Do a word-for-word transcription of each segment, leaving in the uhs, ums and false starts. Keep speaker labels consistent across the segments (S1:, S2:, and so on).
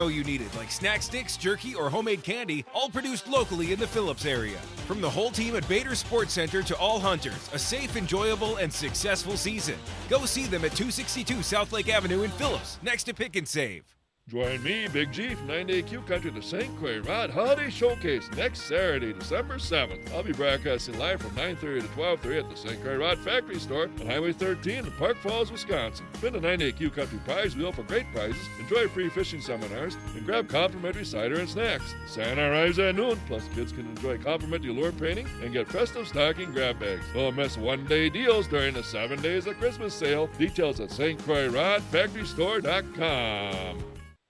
S1: you needed, like snack sticks, jerky, or homemade candy, all produced locally in the Phillips area. From the whole team at Bader Sports Center to all hunters, a safe, enjoyable, and successful season. Go see them at two sixty-two South Lake Avenue in Phillips, next to Pick and Save.
S2: Join me, Big G, from nine to eight Q Country to Saint Croix Rod Holiday Showcase next Saturday, December seventh. I'll be broadcasting live from nine thirty to twelve thirty at the Saint Croix Rod Factory Store on Highway thirteen in Park Falls, Wisconsin. Spin the nine to eight Q Country prize wheel for great prizes, enjoy free fishing seminars, and grab complimentary cider and snacks. Santa arrives at noon, plus kids can enjoy complimentary lure painting and get festive stocking grab bags. Don't miss one-day deals during the seven days of Christmas sale. Details at Saint Croix Rod Factory Store dot com.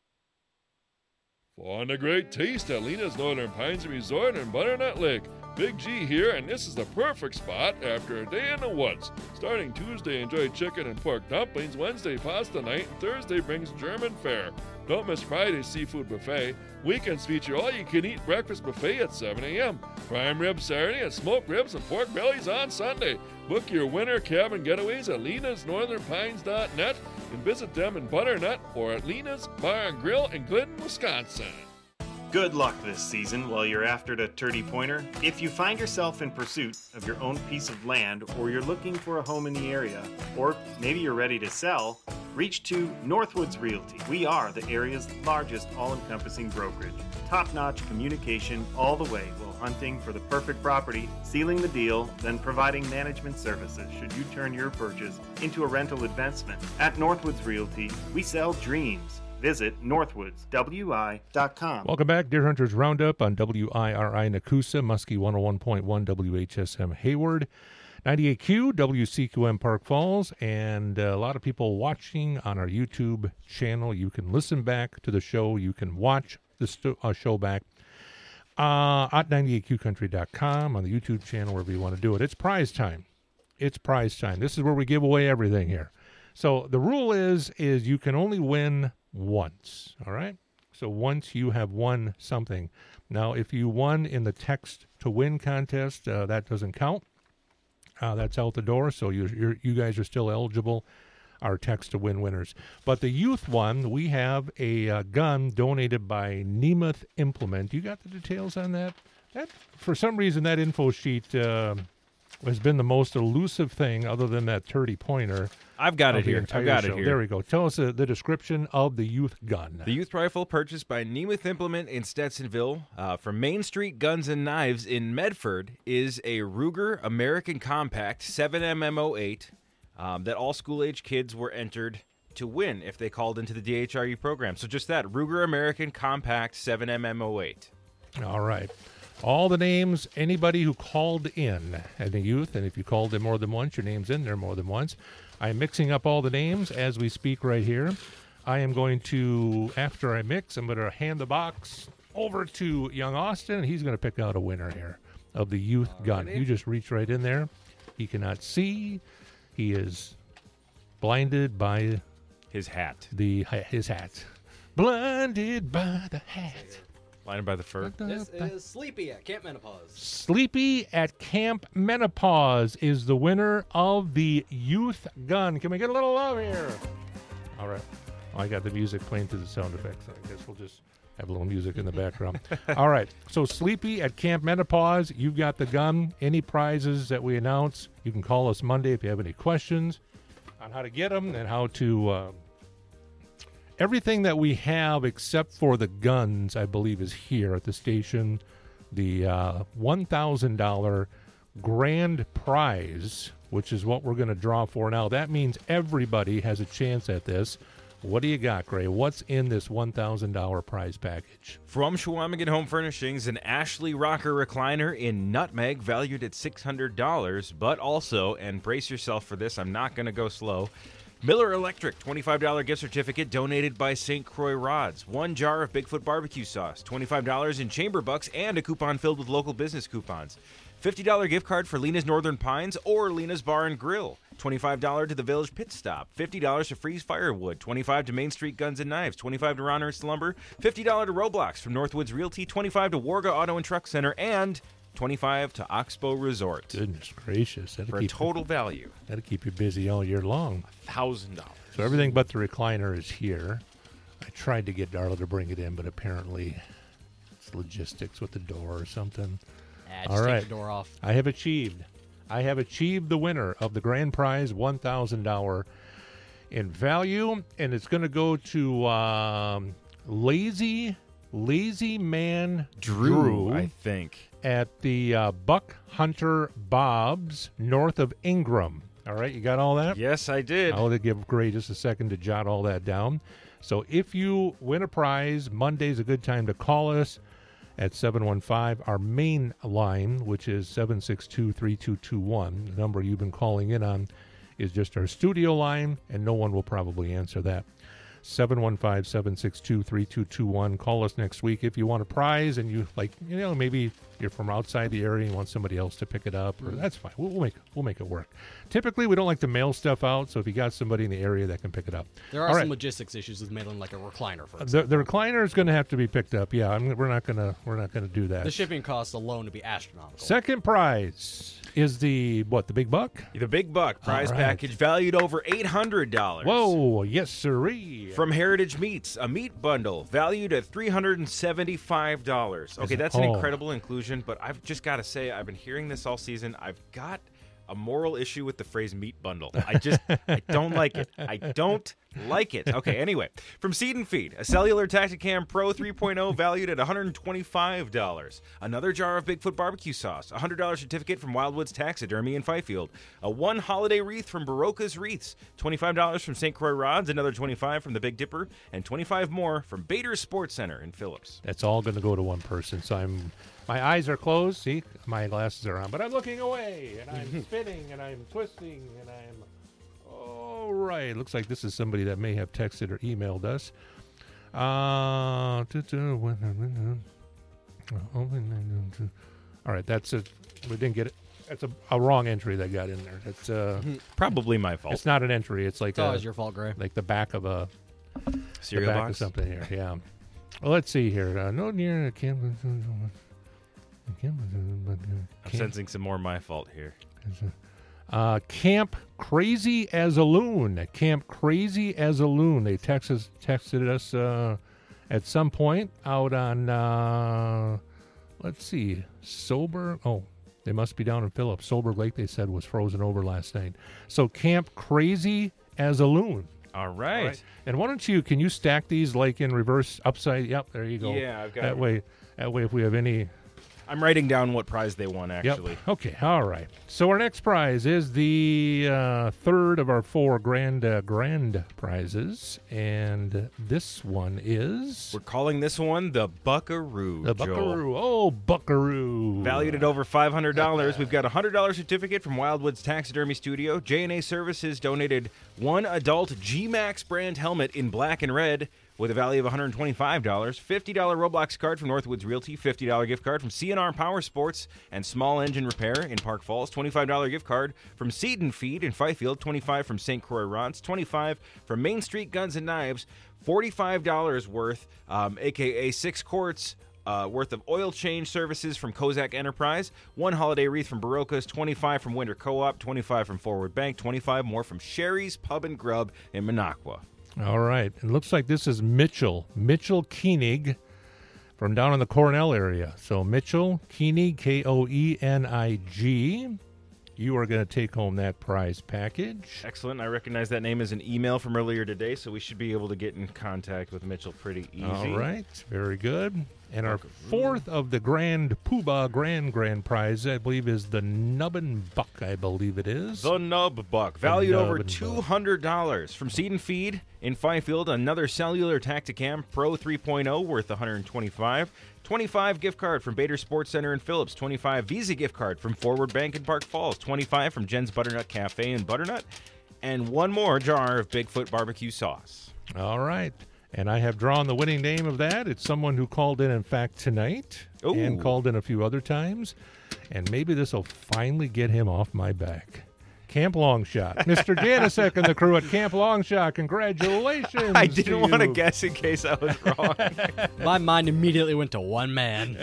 S2: On a great taste at Lena's Northern Pines Resort in Butternut Lake. Big G here, and this is the perfect spot after a day in the woods. Starting Tuesday, enjoy chicken and pork dumplings. Wednesday, pasta night, and Thursday brings German fare. Don't miss Friday's seafood buffet. Weekends feature all-you-can-eat breakfast buffet at seven a.m. Prime ribs Saturday and smoked ribs and pork bellies on Sunday. Book your winter cabin getaways at lenas northern pines dot net and visit them in Butternut or at Lena's Bar and Grill in Glidden, Wisconsin.
S3: Good luck this season while you're after the Turdy Pointer. If you find yourself in pursuit of your own piece of land, or you're looking for a home in the area, or maybe you're ready to sell, reach to Northwoods Realty. We are the area's largest all-encompassing brokerage. Top-notch communication all the way while hunting for the perfect property, sealing the deal, then providing management services should you turn your purchase into a rental investment. At Northwoods Realty, we sell dreams. Visit northwoods w i dot com.
S4: Welcome back, Deer Hunters Roundup on W I R I Nakusa, Muskie one oh one point one, W H S M Hayward, ninety-eight Q, W C Q M Park Falls, and uh, a lot of people watching on our YouTube channel. You can listen back to the show. You can watch the st- uh, show back uh, at ninety-eight Q country dot com on the YouTube channel, wherever you want to do it. It's prize time. It's prize time. This is where we give away everything here. So the rule is, is you can only win once, all right? So once you have won something. Now, if you won in the text to win contest, uh, that doesn't count. Uh, that's out the door, so you you're, you guys are still eligible, our text to win winners. But the youth one, we have a uh, gun donated by Nemeth Implement. You got the details on that? That for some reason, that info sheet uh, has been the most elusive thing other than that Turdy Pointer.
S1: I've got it here. I've got
S4: show.
S1: it here.
S4: There we go. Tell us uh, the description of the youth gun.
S1: The youth rifle purchased by Nemeth Implement in Stetsonville uh, from Main Street Guns and Knives in Medford is a Ruger American Compact seven M M oh eight um, that all school-age kids were entered to win if they called into the D H R U program. So just that, Ruger American Compact seven M M oh eight.
S4: All right. All the names, anybody who called in as a youth, and if you called in more than once, your name's in there more than once. I'm mixing up all the names as we speak right here. I am going to, after I mix, I'm going to hand the box over to young Austin, and he's going to pick out a winner here of the youth gun. You just reach right in there. He cannot see. He is blinded by
S1: his hat.
S4: The his hat. Blinded by the hat.
S1: Blinded by the fur.
S5: This is Sleepy at Camp Menopause.
S4: Sleepy at Camp Menopause is the winner of the youth gun. Can we get a little love here? All right. Oh, I got the music playing through the sound effects. I guess we'll just have a little music in the background. All right. So Sleepy at Camp Menopause, you've got the gun. Any prizes that we announce, you can call us Monday if you have any questions on how to get them and how to... Uh, Everything that we have except for the guns, I believe, is here at the station. The uh, one thousand dollars grand prize, which is what we're going to draw for now. That means everybody has a chance at this. What do you got, Gray? What's in this one thousand dollars prize package?
S1: From Chequamegon Home Furnishings, an Ashley Rocker recliner in nutmeg valued at six hundred dollars, but also, and brace yourself for this, I'm not going to go slow, Miller Electric, twenty-five dollars gift certificate donated by Saint Croix Rods. One jar of Bigfoot barbecue sauce, twenty-five dollars in chamber bucks, and a coupon filled with local business coupons. fifty dollars gift card for Lena's Northern Pines or Lena's Bar and Grill. twenty-five dollars to the Village Pit Stop. fifty dollars to Freeze Firewood. twenty-five dollars to Main Street Guns and Knives. twenty-five dollars to Ronhurst Lumber. fifty dollars to Roblox from Northwoods Realty. twenty-five dollars to Warga Auto and Truck Center. And twenty-five dollars to Oxbow Resort.
S4: Goodness gracious. That'll
S1: for a
S4: keep
S1: total
S4: you,
S1: value.
S4: That'll keep you busy all year long.
S1: one thousand dollars.
S4: So everything but the recliner is here. I tried to get Darla to bring it in, but apparently it's logistics with the door or something.
S5: Yeah, just
S4: All
S5: take
S4: right.
S5: the door off.
S4: I have achieved. I have achieved the winner of the grand prize, one thousand dollars in value, and it's going to go to um, Lazy Lazy Man Drew,
S1: I think.
S4: at the uh, Buck Hunter Bob's north of Ingram. All right, you got all that?
S1: Yes, I did.
S4: I'll give Gray just a second to jot all that down. So if you win a prize, Monday's a good time to call us at seven one five, our main line, which is seven six two, three two two one. The number you've been calling in on is just our studio line, and no one will probably answer that. seven one five, seven six two, three two two one. Call us next week if you want a prize and you, like, you know, maybe you're from outside the area and you want somebody else to pick it up. Or, that's fine. We'll, we'll make we'll make it work. Typically, we don't like to mail stuff out, so if you got somebody in the area that can pick it up.
S5: There are
S4: All
S5: some
S4: right.
S5: logistics issues with mailing like a recliner, for
S4: The,
S5: example.
S4: the recliner is going to have to be picked up. Yeah, I'm, we're not going to we're not going to do that.
S5: The shipping costs alone to be astronomical.
S4: Second prize is the what? The big buck?
S1: The big buck prize
S4: All right.
S1: package valued over eight hundred dollars.
S4: Whoa! Yes, sirree.
S1: From Heritage Meats, a meat bundle valued at three hundred seventy-five dollars. Okay,
S4: it-
S1: that's an
S4: oh.
S1: incredible inclusion, but I've just got to say, I've been hearing this all season. I've got a moral issue with the phrase meat bundle. I just, I don't like it. I don't like it. Okay, anyway. From Seed and Feed, a cellular Tacticam Pro three point oh valued at one hundred twenty-five dollars. Another jar of Bigfoot barbecue sauce, a one hundred dollars certificate from Wildwoods Taxidermy in Fifield. A one holiday wreath from Barocca's Wreaths, twenty-five dollars from Saint Croix Rods, another twenty-five dollars from the Big Dipper, and twenty-five dollars more from Bader's Sports Center in Phillips.
S4: That's all going to go to one person. So I'm, my eyes are closed. See, my glasses are on, but I'm looking away, and I'm spinning, and I'm twisting, and I'm. All right. Looks like this is somebody that may have texted or emailed us. Uh, all right. That's it. We didn't get it. That's a, a wrong entry that got in there. That's uh,
S1: Probably my fault.
S4: it's not an entry. It's like
S5: It's
S4: a,
S5: always your fault, Gray.
S4: like the back of a the
S1: Cereal
S4: back
S1: box?
S4: of something here. Yeah. Well, let's see here. Uh, no near a campus.
S1: I'm sensing some more my fault here.
S4: Uh, Camp Crazy as a Loon. Camp Crazy as a Loon. They texted texted us uh, at some point out on. Uh, let's see, Sober. Oh, they must be down in Phillips. Sober Lake. They said was frozen over last night. So Camp Crazy as a Loon.
S1: All right.
S4: All right. And why don't you? Can you stack these like in reverse, upside? Yep, there you go.
S1: Yeah, I've got
S4: that
S1: it.
S4: way. That way, if we have any.
S1: I'm writing down what prize they won, actually.
S4: Yep. Okay. All right. So our next prize is the uh, third of our four grand uh, grand prizes, and this one is
S1: We're calling this one the Buckaroo.
S4: the
S1: Joel.
S4: Buckaroo. Oh, Buckaroo!
S1: Valued at over five hundred dollars, we've got a one hundred dollars certificate from Wildwoods Taxidermy Studio. J and A Services donated one adult G-Max brand helmet in black and red with a value of one hundred twenty-five dollars. fifty dollars Roblox card from Northwoods Realty. fifty dollars gift card from C N R Power Sports and Small Engine Repair in Park Falls. twenty-five dollars gift card from Seed and Feed in Fifield. twenty-five dollars from Saint Croix Rods. twenty-five dollars from Main Street Guns and Knives. forty-five dollars worth, um, a k a six quarts Uh, worth of oil change services from Kozak Enterprise, one holiday wreath from Barocca's, twenty-five from Winter Co-op, twenty-five from Forward Bank, twenty-five more from Sherry's Pub and Grub in Minocqua.
S4: All right. It looks like this is Mitchell Mitchell Koenig from down in the Cornell area. So Mitchell Koenig, K O E N I G. You are going to take home that prize package.
S1: Excellent. I recognize that name as an email from earlier today, so we should be able to get in contact with Mitchell pretty easy.
S4: All right, very good. And our fourth of the Grand Poobah Grand Grand Prize, I believe, is the Nubbin Buck, I believe it is.
S1: The Nub Buck, valued
S4: Nub
S1: over
S4: and
S1: two hundred dollars. From Seed and Feed in Fifield, another cellular Tacticam Pro three point oh worth one hundred twenty-five dollars. twenty-five gift card from Bader Sports Center in Phillips. twenty-five Visa gift card from Forward Bank in Park Falls. twenty-five from Jen's Butternut Cafe in Butternut. And one more jar of Bigfoot barbecue sauce.
S4: All right. And I have drawn the winning name of that. It's someone who called in, in fact, tonight.
S1: Ooh.
S4: And called in a few other times. And maybe this will finally get him off my back. Camp Longshot. Mister Janisek and the crew at Camp Longshot. Congratulations.
S1: I didn't
S4: to
S1: want to
S4: you.
S1: guess in case I was wrong.
S5: My mind immediately went to one man.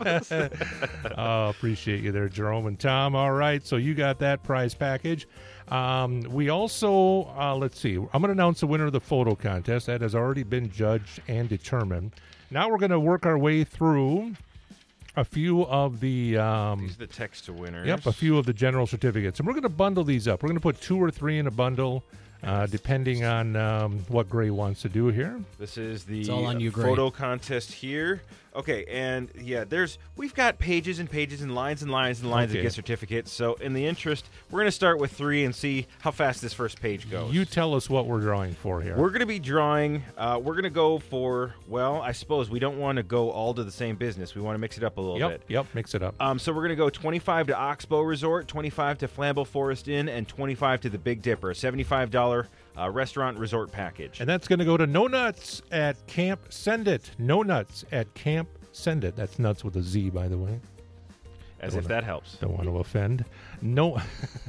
S4: Oh, appreciate you there, Jerome and Tom. All right, so you got that prize package. Um, we also, uh, let's see, I'm going to announce the winner of the photo contest. That has already been judged and determined. Now we're going to work our way through a few of the... Um,
S1: These are the text to winners.
S4: Yep, a few of the general certificates. And we're going to bundle these up. We're going to put two or three in a bundle, uh, depending on um, what Gray wants to do here.
S1: This is the
S5: It's all on you, Gray.
S1: photo contest here. Okay, and yeah, there's we've got pages and pages and lines and lines and lines
S4: Okay.
S1: of gift certificates. So in the interest, we're going to start with three and see how fast this first page goes.
S4: You tell us what we're drawing for here.
S1: We're going to be drawing, uh, we're going to go for, well, I suppose we don't want to go all to the same business. We want to mix it up a little
S4: Yep,
S1: bit.
S4: yep, mix it up.
S1: Um, so we're going to go twenty-five to Oxbow Resort, twenty-five to Flambeau Forest Inn, and twenty-five to the Big Dipper, a seventy-five dollars uh, restaurant resort package.
S4: And that's going to go to No Nuts at Camp Send It. No Nuts at Camp Send It. That's nuts with a Z, by the way.
S1: As
S4: Don't
S1: if
S4: wanna-
S1: that helps.
S4: Don't want to offend. No,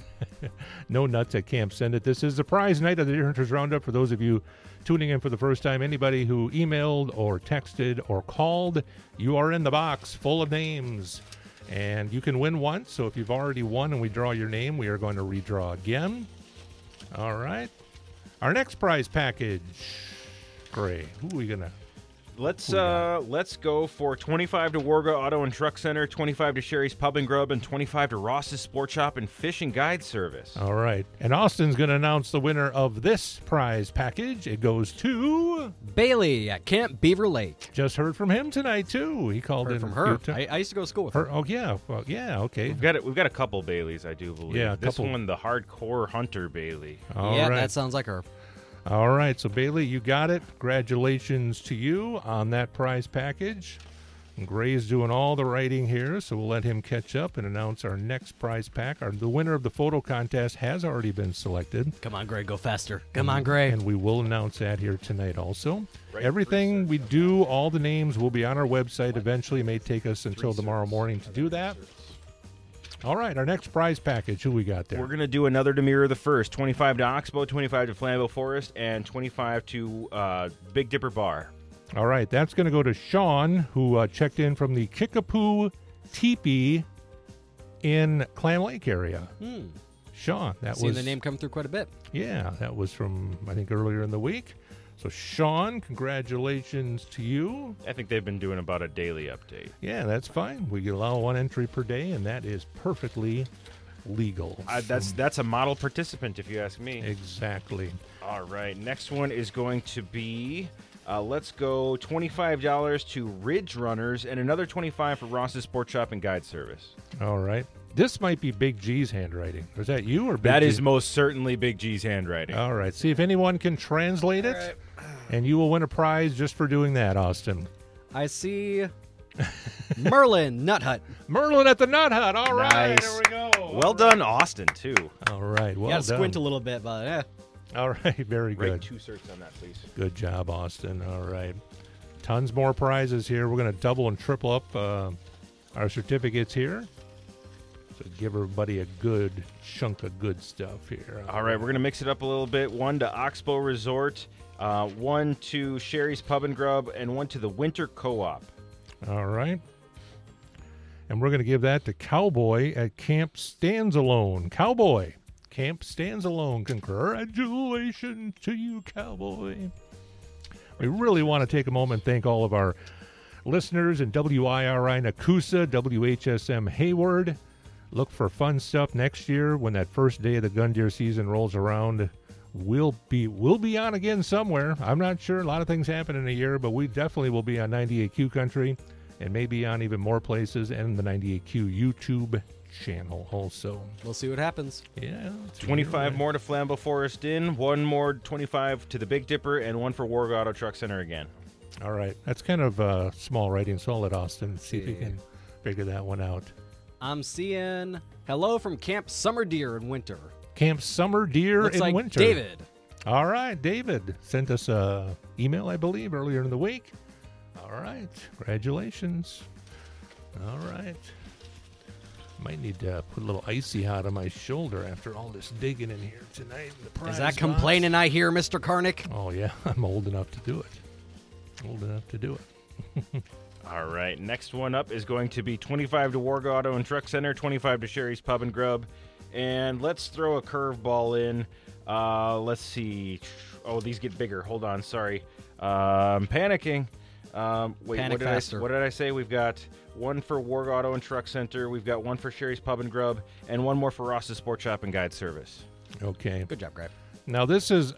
S4: no Nuts at Camp Send It. This is the prize night of the Deer Hunters Roundup. For those of you tuning in for the first time, anybody who emailed or texted or called, you are in the box full of names. And you can win once. So if you've already won and we draw your name, we are going to redraw again. All right. Our next prize package. Gray. Who are we going to...
S1: Let's uh, let's go for twenty-five to Wargo Auto and Truck Center, twenty-five to Sherry's Pub and Grub, and twenty-five to Ross's Sport Shop and Fish and Guide Service.
S4: All right. And Austin's going to announce the winner of this prize package. It goes to...
S5: Bailey at Camp Beaver Lake.
S4: Just heard from him tonight, too. He called
S5: Heard
S4: in.
S5: from
S4: a
S5: her.
S4: few ti-
S5: I, I used to go to school with
S4: her.
S5: her.
S4: Oh, yeah. Well, yeah, okay.
S1: We've got it. We've got a couple Baileys, I do believe.
S4: Yeah, a
S1: this
S4: couple.
S1: one, the Hardcore Hunter Bailey.
S4: All
S5: yeah,
S4: right.
S5: that sounds like her.
S4: All right. So, Bailey, you got it. Congratulations to you on that prize package. And Gray's doing all the writing here, so we'll let him catch up and announce our next prize pack. Our, the winner of the photo contest has already been selected.
S5: Come on, Gray, go faster. Come on, Gray.
S4: And we will announce that here tonight also.
S1: Right.
S4: Everything we do, all the names will be on our website eventually. It may take us until tomorrow morning to do that. All right, our next prize package. Who we got there?
S1: We're going to do another Demir the First, twenty-five to Oxbow, twenty-five to Flambeau Forest, and twenty-five to uh, Big Dipper Bar.
S4: All right, that's going to go to Sean, who uh, checked in from the Kickapoo Teepee in Clam Lake area.
S5: Hmm.
S4: Sean, that
S5: Seen
S4: was
S5: the name come through quite a bit.
S4: Yeah, that was from I think earlier in the week. So Sean, congratulations to you.
S1: I think they've been doing about a daily update.
S4: Yeah, that's fine. We allow one entry per day, and that is perfectly legal.
S1: Uh, that's that's a model participant, if you ask me.
S4: Exactly.
S1: All right, next one is going to be, uh, let's go twenty-five dollars to Ridge Runners and another twenty-five dollars for Ross's Sport Shop and Guide Service.
S4: All right. This might be Big G's handwriting. Is that you or Big
S1: That
S4: G?
S1: is most certainly Big G's handwriting.
S4: All right. See if anyone can translate it, and you will win a prize just for doing that, Austin.
S5: I see Merlin Nut Hut.
S4: Merlin at the Nut Hut. All right.
S1: Nice.
S4: There we go.
S1: Well done, Austin, too.
S4: All right. Well
S5: you gotta
S4: done.
S5: squint a little bit, but eh.
S4: All right. Very
S1: Rate
S4: good.
S1: two certs on that, please.
S4: Good job, Austin. All right. Tons more prizes here. We're going to double and triple up uh, our certificates here. So give everybody a good chunk of good stuff here.
S1: All right, we're going to mix it up a little bit. One to Oxbow Resort, uh, one to Sherry's Pub and Grub, and one to the Winter Co-op.
S4: All right. And we're going to give that to Cowboy at Camp Stands Alone. Cowboy, Camp Stands Alone. Congratulations to you, Cowboy. We really want to take a moment and thank all of our listeners in W I R I Nakusa, W H S M Hayward. Look for fun stuff next year when that first day of the gun deer season rolls around. We'll be we'll be on again somewhere. I'm not sure. A lot of things happen in a year, but we definitely will be on ninety-eight Q Country and maybe on even more places and the ninety-eight Q YouTube channel also.
S5: We'll see what happens.
S4: Yeah.
S1: twenty-five more to Flambeau Forest Inn, one more twenty-five to the Big Dipper, and one for Wargo Auto Truck Center again.
S4: All right. That's kind of uh, small writing, so I'll let Austin see if he
S5: Yeah.
S4: can figure that one out.
S5: I'm seeing hello from Camp Summer Deer in Winter.
S4: Camp Summer Deer
S5: Looks
S4: in
S5: like
S4: Winter.
S5: David.
S4: All right, David sent us a email, I believe, earlier in the week. All right, congratulations. All right. Might need to put a little icy hot on my shoulder after all this digging in here tonight. In the
S5: Is
S4: prize
S5: that
S4: box.
S5: complaining I hear, Mister Karnick?
S4: Oh, yeah, I'm old enough to do it. Old enough to do it.
S1: All right, next one up is going to be twenty-five to Wargo Auto and Truck Center, twenty-five to Sherry's Pub and Grub, And let's throw a curveball in. Uh, let's see. Oh, these get bigger. Hold on. Sorry. Uh, I'm panicking. Um, wait,
S5: Panic
S1: what did
S5: faster.
S1: I what did I say? We've got one for Warg Auto and Truck Center. We've got one for Sherry's Pub and Grub, and one more for Ross's Sport Shop and Guide Service.
S4: Okay.
S5: Good job, Greg.
S4: Now this is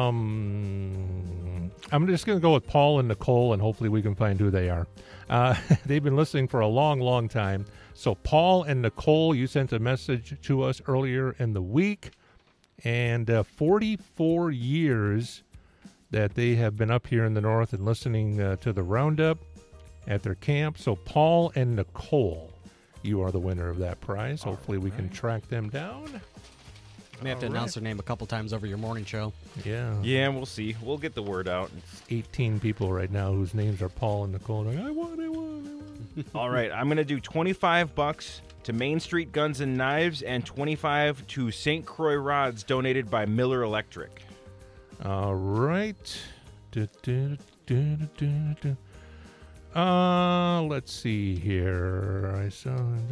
S4: um I'm just going to go with Paul and Nicole, and hopefully we can find who they are. Uh, they've been listening for a long, long time. So Paul and Nicole, you sent a message to us earlier in the week, and uh, forty-four years that they have been up here in the north and listening uh, to the Roundup at their camp. So Paul and Nicole, you are the winner of that prize. Hopefully we can track them down.
S5: May have to
S4: All
S5: announce
S4: right.
S5: their name a couple times over your morning show.
S4: Yeah.
S1: Yeah, we'll see. We'll get the word out.
S4: eighteen people right now whose names are Paul and Nicole. Like, I want, I want, I want.
S1: All right, I'm going to do twenty-five bucks to Main Street Guns and Knives and twenty-five to Saint Croix Rods donated by Miller Electric.
S4: All right. Du- du- du- du- du- du. Uh, let's see here. I saw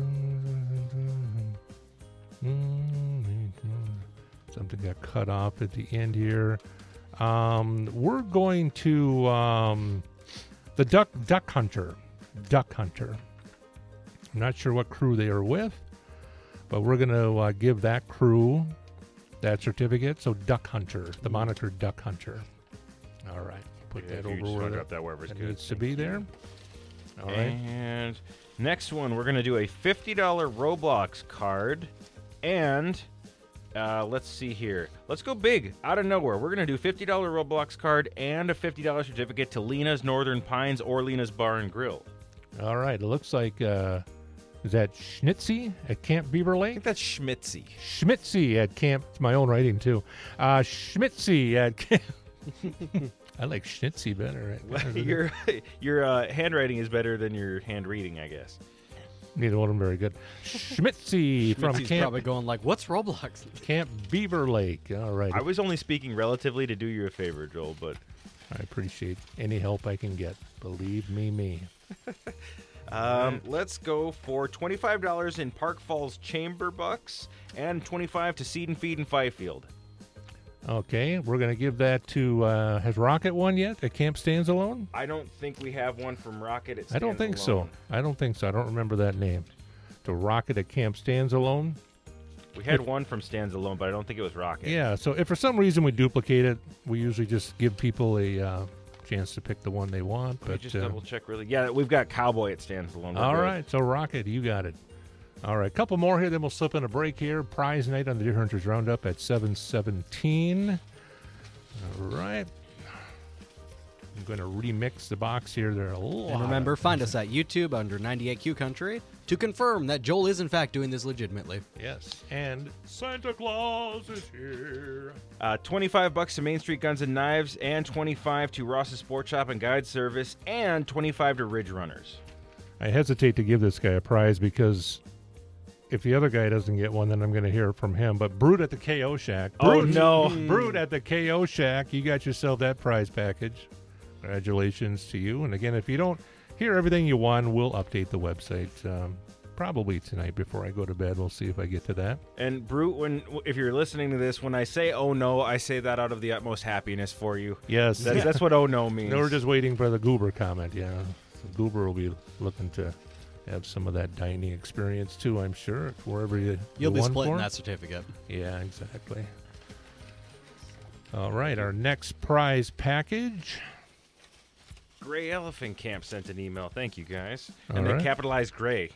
S4: something got cut off at the end here. Um, we're going to um, the Duck Duck Hunter. Duck Hunter. I'm not sure what crew they are with, but we're going to uh, give that crew that certificate. So Duck Hunter, the moniker Duck Hunter. All right, put
S1: Yeah,
S4: that
S1: if you
S4: over
S1: just
S4: where
S1: wanna
S4: that,
S1: drop that wherever it's
S4: that
S1: good.
S4: needs to be there. All right.
S1: And next one, we're going to do a fifty dollars Roblox card. And uh, let's see here. Let's go big, out of nowhere. We're going to do fifty dollars Roblox card and a fifty dollars certificate to Lena's Northern Pines or Lena's Bar and Grill.
S4: All right. It looks like, uh, is that Schnitzy at Camp Beaver
S1: I
S4: Lake?
S1: think that's Schmitzy.
S4: Schmitzy at Camp, it's my own writing too. Uh, Schmitzy at Camp. I like Schnitzy better. Right?
S1: your your uh, handwriting is better than your hand reading, I guess.
S4: Neither one of them very good. Schmitzy from
S5: Mitzi's
S4: Camp,
S5: probably going like, "What's Roblox?"
S4: Camp Beaver Lake. All right.
S1: I was only speaking relatively to do you a favor, Joel, but
S4: I appreciate any help I can get. Believe me, me.
S1: um, let's go for twenty-five dollars in Park Falls Chamber Bucks and twenty-five to Seed and Feed in Fifield.
S4: Okay, we're going to give that to, uh, has Rocket won yet at Camp Stands Alone?
S1: I don't think we have one from Rocket. It
S4: I don't
S1: stands
S4: think
S1: alone.
S4: so. I don't think so. I don't remember that name. To Rocket at Camp Stands Alone?
S1: We had one from Stands Alone, but I don't think it was Rocket.
S4: Yeah, so if for some reason we duplicate it, we usually just give people a uh, chance to pick the one they want.
S1: Let me
S4: But
S1: just
S4: uh,
S1: double check really. Yeah, we've got Cowboy at Stands Alone. We're
S4: all
S1: good.
S4: right, so Rocket, you got it. All right, couple more here, then we'll slip in a break here. Prize night on the Deer Hunters Roundup at seven seventeen. All right. I'm going to remix the box here. There are a lot.
S5: And remember,
S4: of-
S5: find us at YouTube under ninety-eight Q Country to confirm that Joel is in fact doing this legitimately.
S4: Yes, and Santa Claus is here.
S1: Uh, twenty-five bucks to Main Street Guns and Knives, and twenty-five to Ross's Sport Shop and Guide Service, and twenty-five to Ridge Runners.
S4: I hesitate to give this guy a prize because if the other guy doesn't get one, then I'm going to hear from him. But Brood at the K O Shack.
S1: Oh,
S4: Brood-
S1: no.
S4: Brood at the K O Shack. You got yourself that prize package. Congratulations to you. And again, if you don't hear everything you won, we'll update the website um, probably tonight before I go to bed. We'll see if I get to that.
S1: And Brute, when if you're listening to this, when I say "oh no," I say that out of the utmost happiness for you.
S4: Yes.
S1: That's, that's what "oh no" means.
S4: No, we're just waiting for the Goober comment. Yeah. So Goober will be looking to have some of that dining experience too, I'm sure, wherever you
S5: You'll
S4: you
S5: be
S4: won
S5: splitting
S4: for.
S5: that certificate.
S4: Yeah, exactly. All right, our next prize package.
S1: Gray Elephant Camp sent an email. Thank you, guys.
S4: All
S1: and
S4: right.
S1: they capitalized Gray.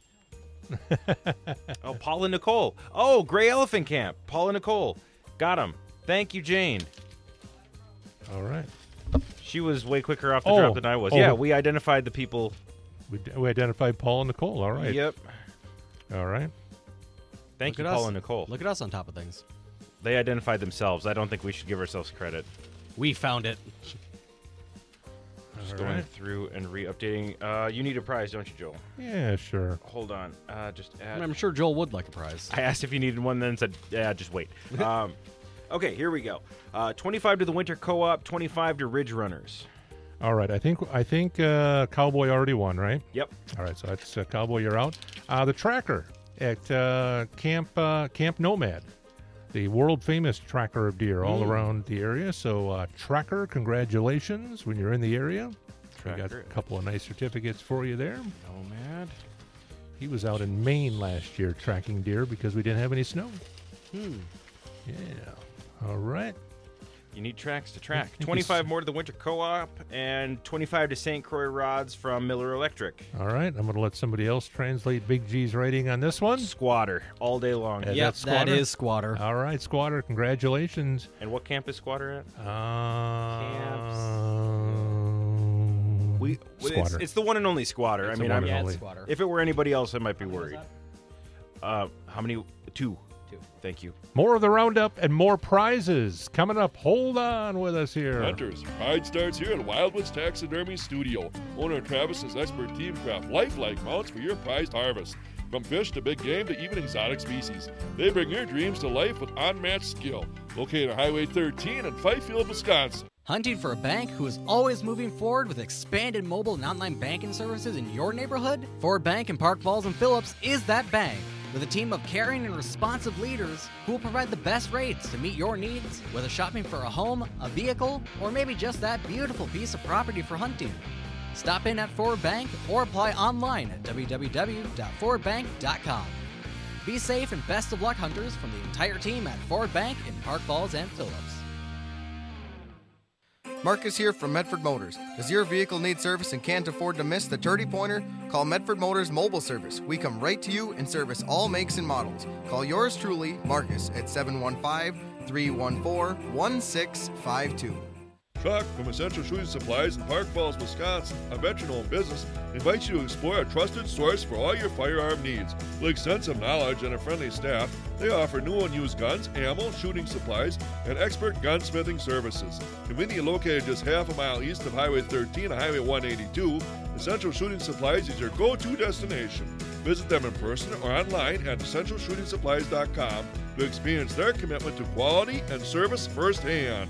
S1: Oh, Paul and Nicole. Oh, Gray Elephant Camp. Paul and Nicole. Got him. Thank you, Jane.
S4: All right.
S1: She was way quicker off the
S4: Oh.
S1: drop than I was.
S4: Oh.
S1: Yeah, we identified the people.
S4: We, we identified Paul and Nicole. All right.
S1: Yep.
S4: All right.
S1: Thank
S5: Look
S1: you,
S5: at
S1: Paul
S5: us.
S1: and Nicole.
S5: Look at us on top of things.
S1: They identified themselves. I don't think we should give ourselves credit.
S5: We found it.
S1: Just
S4: All
S1: going
S4: right.
S1: through and re-updating. Uh, you need a prize, don't you, Joel?
S4: Yeah, sure.
S1: Hold on. Uh, just
S5: I
S1: add.
S5: mean, I'm sure Joel would like a prize.
S1: I asked if you needed one, then said, "Yeah, just wait." um, okay, here we go. Uh, twenty-five to the Winter Co-op, twenty-five to Ridge Runners.
S4: All right. I think I think uh, Cowboy already won, right?
S1: Yep.
S4: All right. So that's uh, Cowboy. You're out. Uh, the Tracker at uh, Camp uh, Camp Nomad, the world-famous tracker of deer all
S1: Mm.
S4: around the area. So, uh, Tracker, congratulations when you're in the area. We got a
S1: Tracker.
S4: couple of nice certificates for you there.
S1: Nomad.
S4: He was out in Maine last year tracking deer because we didn't have any snow.
S5: Hmm.
S4: Yeah. All right.
S1: You need tracks to track.
S4: think
S1: twenty-five more to the Winter Co-op and twenty-five to Saint Croix rods from Miller Electric.
S4: All right. I'm going to let somebody else translate Big G's writing on this one.
S1: Squatter all day long.
S4: Yeah.
S5: Yep,
S4: that's
S5: that
S4: Squatter?
S5: is Squatter.
S4: All right, Squatter, congratulations.
S1: And what camp is Squatter at?
S4: Um,
S1: We it's,
S4: Squatter.
S1: it's the one and only Squatter.
S4: It's
S1: I
S4: the
S1: mean,
S4: one
S1: I'm,
S4: and
S5: yeah,
S4: only.
S5: it's Squatter.
S1: if it were anybody else, I might be worried. Uh, how many? Two.
S5: Two.
S1: Thank you.
S4: More of the roundup and more prizes coming up. Hold on with us here.
S2: Hunters, pride starts here at Wildwoods Taxidermy Studio. Owner Travis's expert team craft lifelike mounts for your prized harvest. From fish to big game to even exotic species, they bring your dreams to life with unmatched skill. Located on Highway thirteen in Fifield, Wisconsin.
S5: Hunting for a bank who is always moving forward with expanded mobile and online banking services in your neighborhood? Ford Bank in Park Falls and Phillips is that bank. With a team of caring and responsive leaders who will provide the best rates to meet your needs, whether shopping for a home, a vehicle, or maybe just that beautiful piece of property for hunting. Stop in at Ford Bank or apply online at w w w dot ford bank dot com. Be safe and best of luck, hunters, from the entire team at Ford Bank in Park Falls and Phillips.
S6: Marcus here from Medford Motors. Does your vehicle need service and can't afford to miss the thirty pointer? Call Medford Motors Mobile Service. We come right to you and service all makes and models. Call yours truly, Marcus, at seven one five, three one four, one six five two.
S2: Chuck from Essential Shooting Supplies in Park Falls, Wisconsin, a veteran-owned business, invites you to explore a trusted source for all your firearm needs. With extensive knowledge and a friendly staff, they offer new and used guns, ammo, shooting supplies, and expert gunsmithing services. Conveniently located just half a mile east of Highway thirteen and Highway one eighty-two, Essential Shooting Supplies is your go-to destination. Visit them in person or online at essential shooting supplies dot com to experience their commitment to quality and service firsthand.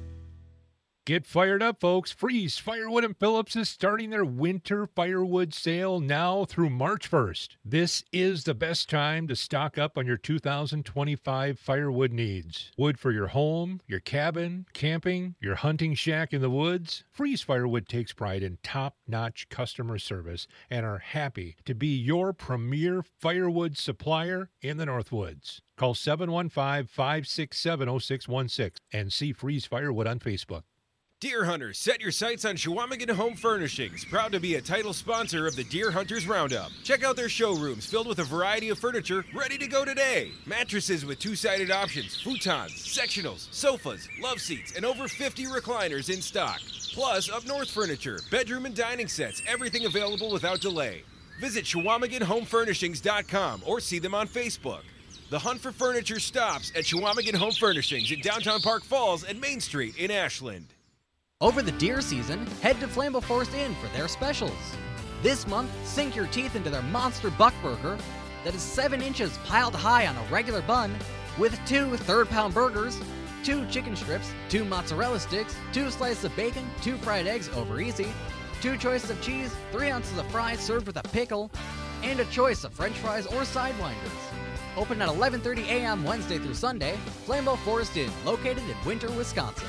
S4: Get fired up, folks. Freeze Firewood and Phillips is starting their winter firewood sale now through March first. This is the best time to stock up on your two thousand twenty-five firewood needs. Wood for your home, your cabin, camping, your hunting shack in the woods. Freeze Firewood takes pride in top-notch customer service and are happy to be your premier firewood supplier in the Northwoods. Call seven one five, five six seven, zero six one six and see Freeze Firewood on Facebook.
S1: Deer hunters, set your sights on Chequamegon Home Furnishings, proud to be a title sponsor of the Deer Hunters Roundup. Check out their showrooms filled with a variety of furniture ready to go today. Mattresses with two-sided options, futons, sectionals, sofas, love seats, and over fifty recliners in stock. Plus, up north furniture, bedroom and dining sets, everything available without delay. Visit Chequamegon Home Furnishings dot com or see them on Facebook. The hunt for furniture stops at Chequamegon Home Furnishings in downtown Park Falls and Main Street in Ashland.
S5: Over the deer season, head to Flambeau Forest Inn for their specials. This month, sink your teeth into their monster buck burger that is seven inches piled high on a regular bun with two third-pound burgers, two chicken strips, two mozzarella sticks, two slices of bacon, two fried eggs over easy, two choices of cheese, three ounces of fries served with a pickle, and a choice of french fries or sidewinders. Open at eleven thirty a.m. Wednesday through Sunday, Flambeau Forest Inn, located in Winter, Wisconsin.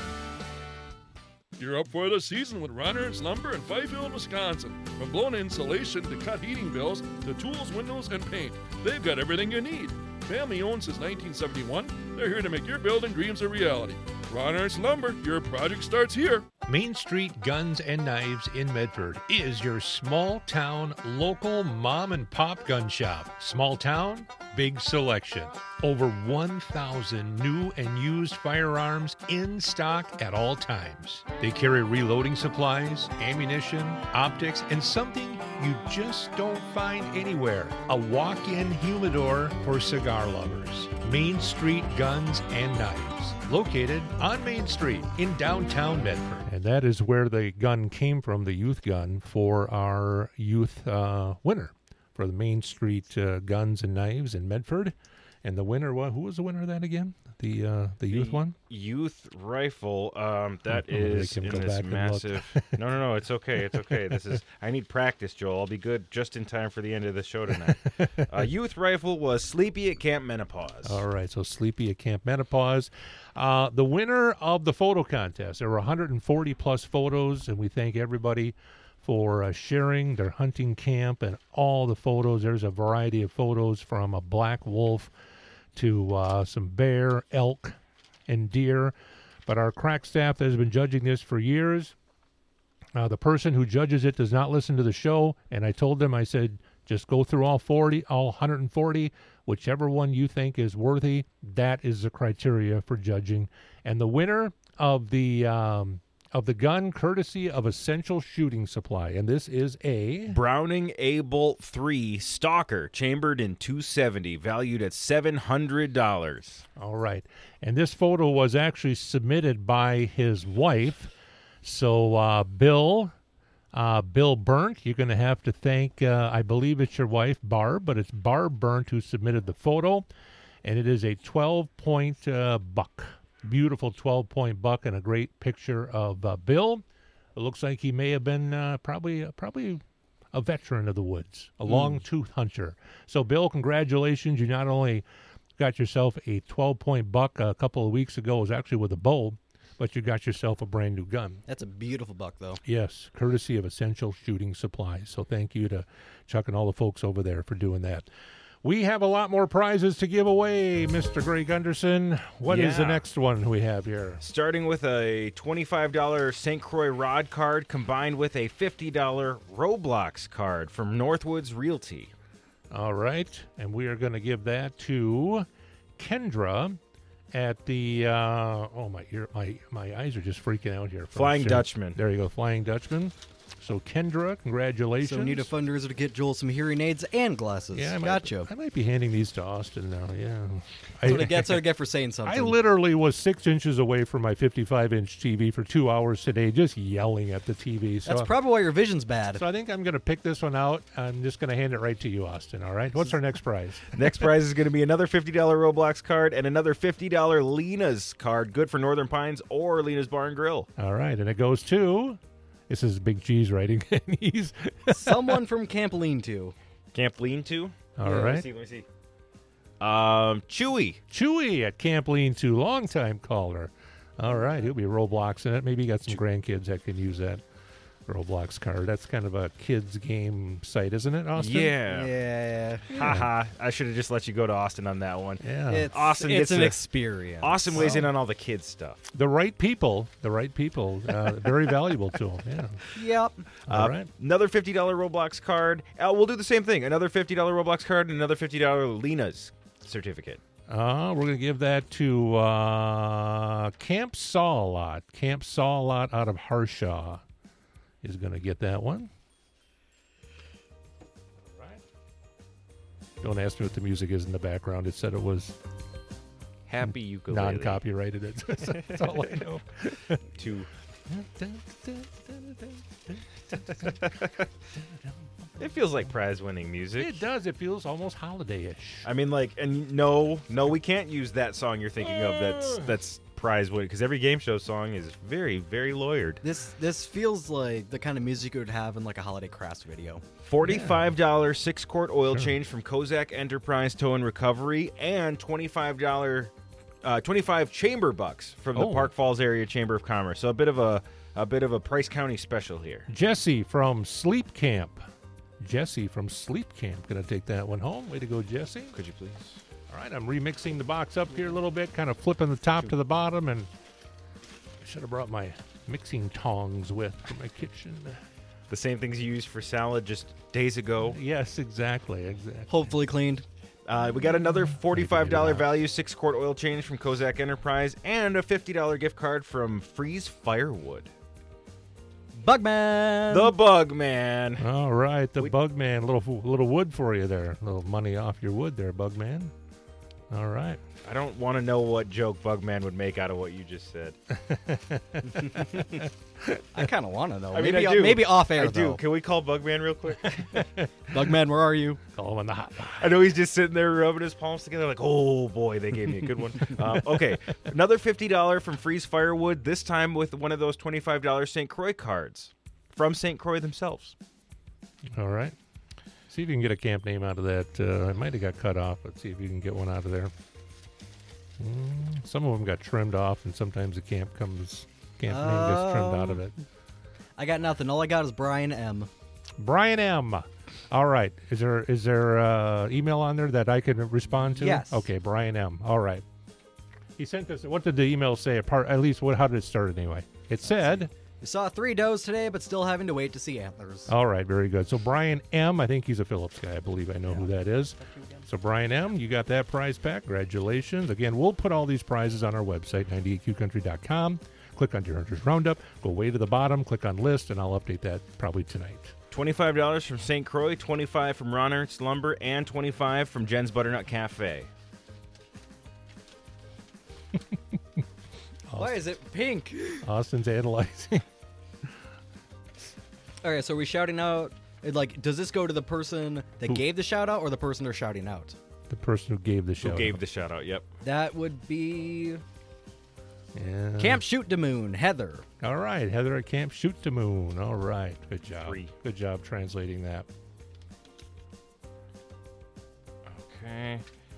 S2: You're up for the season with Ronner's Lumber in Fifield, Wisconsin. From blown insulation to cut heating bills to tools, windows, and paint, they've got everything you need. Family owned since nineteen seventy-one, they're here to make your building dreams a reality. Ronner's Lumber, your project starts here.
S4: Main Street Guns and Knives in Medford is your small town local mom and pop gun shop. Small town, big selection. Over one thousand new and used firearms in stock at all times. They carry reloading supplies, ammunition, optics, and something you just don't find anywhere. A walk-in humidor for cigar lovers. Main Street Guns and Knives, located on Main Street in downtown Medford. And that is where the gun came from, the youth gun, for our youth uh, winner for the Main Street uh, Guns and Knives in Medford. And the winner, what? Who was the winner of that again? The uh, the youth
S1: The
S4: one?
S1: Youth rifle. Um, that
S4: Oh, they
S1: is
S4: can
S1: in
S4: go
S1: this
S4: back and look.
S1: massive. no, no, no. It's okay. It's okay. This is. I need practice, Joel. I'll be good just in time for the end of the show tonight. uh, youth rifle was Sleepy at Camp Menopause.
S4: All right, so Sleepy at Camp Menopause. Uh, the winner of the photo contest. There were one hundred forty plus photos, and we thank everybody for uh, sharing their hunting camp and all the photos. There's a variety of photos from a black wolf to uh, some bear, elk, and deer. But our crack staff that has been judging this for years, uh, the person who judges it does not listen to the show. And I told them, I said, just go through all forty, all one hundred forty, whichever one you think is worthy. That is the criteria for judging. And the winner of the um, of the gun, courtesy of Essential Shooting Supply, and this is a
S1: Browning A Bolt three Stalker, chambered in two seventy, valued at seven hundred dollars.
S4: all right. And this photo was actually submitted by his wife. So uh, Bill. Uh, Bill Burnt, you're going to have to thank, uh, I believe it's your wife, Barb, but it's Barb Burnt who submitted the photo, and it is a twelve-point uh, buck. Beautiful twelve-point buck and a great picture of uh, Bill. It looks like he may have been uh, probably uh, probably a veteran of the woods, a long-tooth hunter. So, Bill, congratulations. You not only got yourself a twelve-point buck a couple of weeks ago, it was actually with a bow, but you got yourself a brand new gun.
S5: That's a beautiful buck, though.
S4: Yes, courtesy of Essential Shooting Supplies. So thank you to Chuck and all the folks over there for doing that. We have a lot more prizes to give away, Mister Greg Gunderson. What is the
S1: Yeah.
S4: next one we have here?
S1: Starting with a twenty-five dollars Saint Croix rod card combined with a fifty dollars Roblox card from Northwoods Realty.
S4: All right, and we are going to give that to Kendra at the, uh, oh, my ear, my my eyes are just freaking out here.
S1: Flying
S4: folks.
S1: Dutchman.
S4: There you go, Flying Dutchman. So, Kendra, congratulations.
S5: So we need a fundraiser to get Joel some hearing aids and glasses.
S4: Yeah, I might,
S5: gotcha.
S4: I might be handing these to Austin now, yeah.
S5: That's what I get, that's what I get for saying something.
S4: I literally was six inches away from my fifty-five inch T V for two hours today, just yelling at the T V. So,
S5: That's probably why your vision's bad.
S4: so I think I'm going to pick this one out. I'm just going to hand it right to you, Austin. All right. What's our next prize?
S1: Next prize is going to be another fifty dollars Roblox card and another fifty dollars Lena's card, good for Northern Pines or Lena's Bar and Grill.
S4: All right, and it goes to. This is Big G's writing. He's
S5: Someone from Camp Lean To.
S1: Camp Lean To.
S4: all
S1: Let me
S4: right.
S1: see, let me see. Um, Chewy.
S4: Chewy at Camp Lean To, longtime caller. All right, he'll be Robloxing it. Maybe you got some grandkids that can use that Roblox card. That's kind of a kids game site, isn't it, Austin?
S1: Yeah.
S5: Yeah.
S1: Haha. I should have just let you go to Austin on that one.
S4: Yeah.
S5: It's,
S1: Austin
S5: it's
S1: gets
S5: an
S1: the-
S5: experience.
S1: Austin weighs in on all the kids stuff.
S4: The right people, the right people, uh, very valuable to them. Yeah.
S5: Yep.
S4: All
S1: Uh,
S4: right.
S1: Another fifty dollars Roblox card. Uh, we'll do the same thing. Another fifty dollars Roblox card and another fifty dollars Lena's certificate.
S4: Uh, we're going to give that to uh, Camp Saw Lot. Camp Saw Lot out of Harshaw is going to get that one. All right. Don't ask me what the music is in the background. It said it was
S1: Happy ukulele.
S4: non-copyrighted. That's all I know.
S1: To It feels like prize-winning music.
S4: It does. It feels almost holiday-ish.
S1: I mean, like, and no, no, we can't use that song you're thinking of. That's that's prize-winning because every game show song is very, very lawyered.
S5: This this feels like the kind of music you would have in like a holiday crafts video.
S1: Forty-five dollars six-quart oil change from Kozak Enterprise Tow and Recovery, and twenty-five dollars, uh, twenty-five chamber bucks from the
S4: Oh.
S1: Park Falls Area Chamber of Commerce. So a bit of a a bit of a Price County special here.
S4: Jesse from Sleep Camp. Jesse from Sleep Camp. Going to take that one home. Way to go, Jesse.
S1: Could you please?
S4: All right, I'm remixing the box up here a little bit, kind of flipping the top to the bottom, and I should have brought my mixing tongs with for my kitchen.
S1: The same things you used for salad just days ago.
S4: Yes, exactly, exactly.
S5: Hopefully cleaned.
S1: Uh, we got another forty-five dollars
S4: out.
S1: value six-quart oil change from Kozak Enterprise and a fifty dollars gift card from Freeze Firewood.
S5: Bugman.
S1: The Bug Man.
S4: All right, the
S1: We-
S4: Bug Man, little little wood for you there, little money off your wood there, Bug Man. All right.
S1: I don't want to know what joke Bugman would make out of what you just said.
S5: I kind of want to know.
S1: I mean,
S5: maybe,
S1: I do.
S5: maybe off air,
S1: I
S5: though.
S1: do. Can we call Bugman real quick?
S5: Bugman, where are you?
S4: Call him on the hot line.
S1: I know he's just sitting there rubbing his palms together like, oh, boy, they gave me a good one. uh, okay, another fifty dollars from Freeze Firewood, this time with one of those twenty-five dollars Saint Croix cards from Saint Croix themselves.
S4: All right. See if you can get a camp name out of that. Uh, it might have got cut off, but see if you can get one out of there. Mm, some of them got trimmed off, and sometimes the camp comes camp name gets trimmed out of it.
S5: I got nothing. All I got is Brian M.
S4: Brian M. All right. Is there is there uh, email on there that I can respond to?
S5: Yes.
S4: Okay, Brian M. All right. He sent us. What did the email say? Apart, at least, what? How did it start anyway? It said.
S5: We saw three does today, but still having to wait to see antlers.
S4: All right, very good. So Brian M. I think he's a Phillips guy. I believe I know yeah. who that is. So Brian M., you got that prize pack. Congratulations. Again, we'll put all these prizes on our website, ninety-eight Q country dot com. Click on Deer Hunters Roundup. Go way to the bottom. Click on list, and I'll update that probably tonight.
S1: twenty-five dollars from Saint Croix, twenty-five dollars from Ron Ernst Lumber, and twenty-five dollars from Jen's Butternut Cafe.
S5: Why is it pink?
S4: Austin's analyzing.
S5: Okay, so are we shouting out, like, does this go to the person that
S4: Who?
S5: gave the shout out or the person they're shouting out?
S4: The person who gave the shout
S1: Who gave
S4: out.
S1: the shout out, yep.
S5: That would be
S4: Yeah.
S5: Camp Shoot the Moon, Heather.
S4: All right, Heather at Camp Shoot the Moon. All right, good job.
S1: Three.
S4: Good job translating that.
S1: Okay.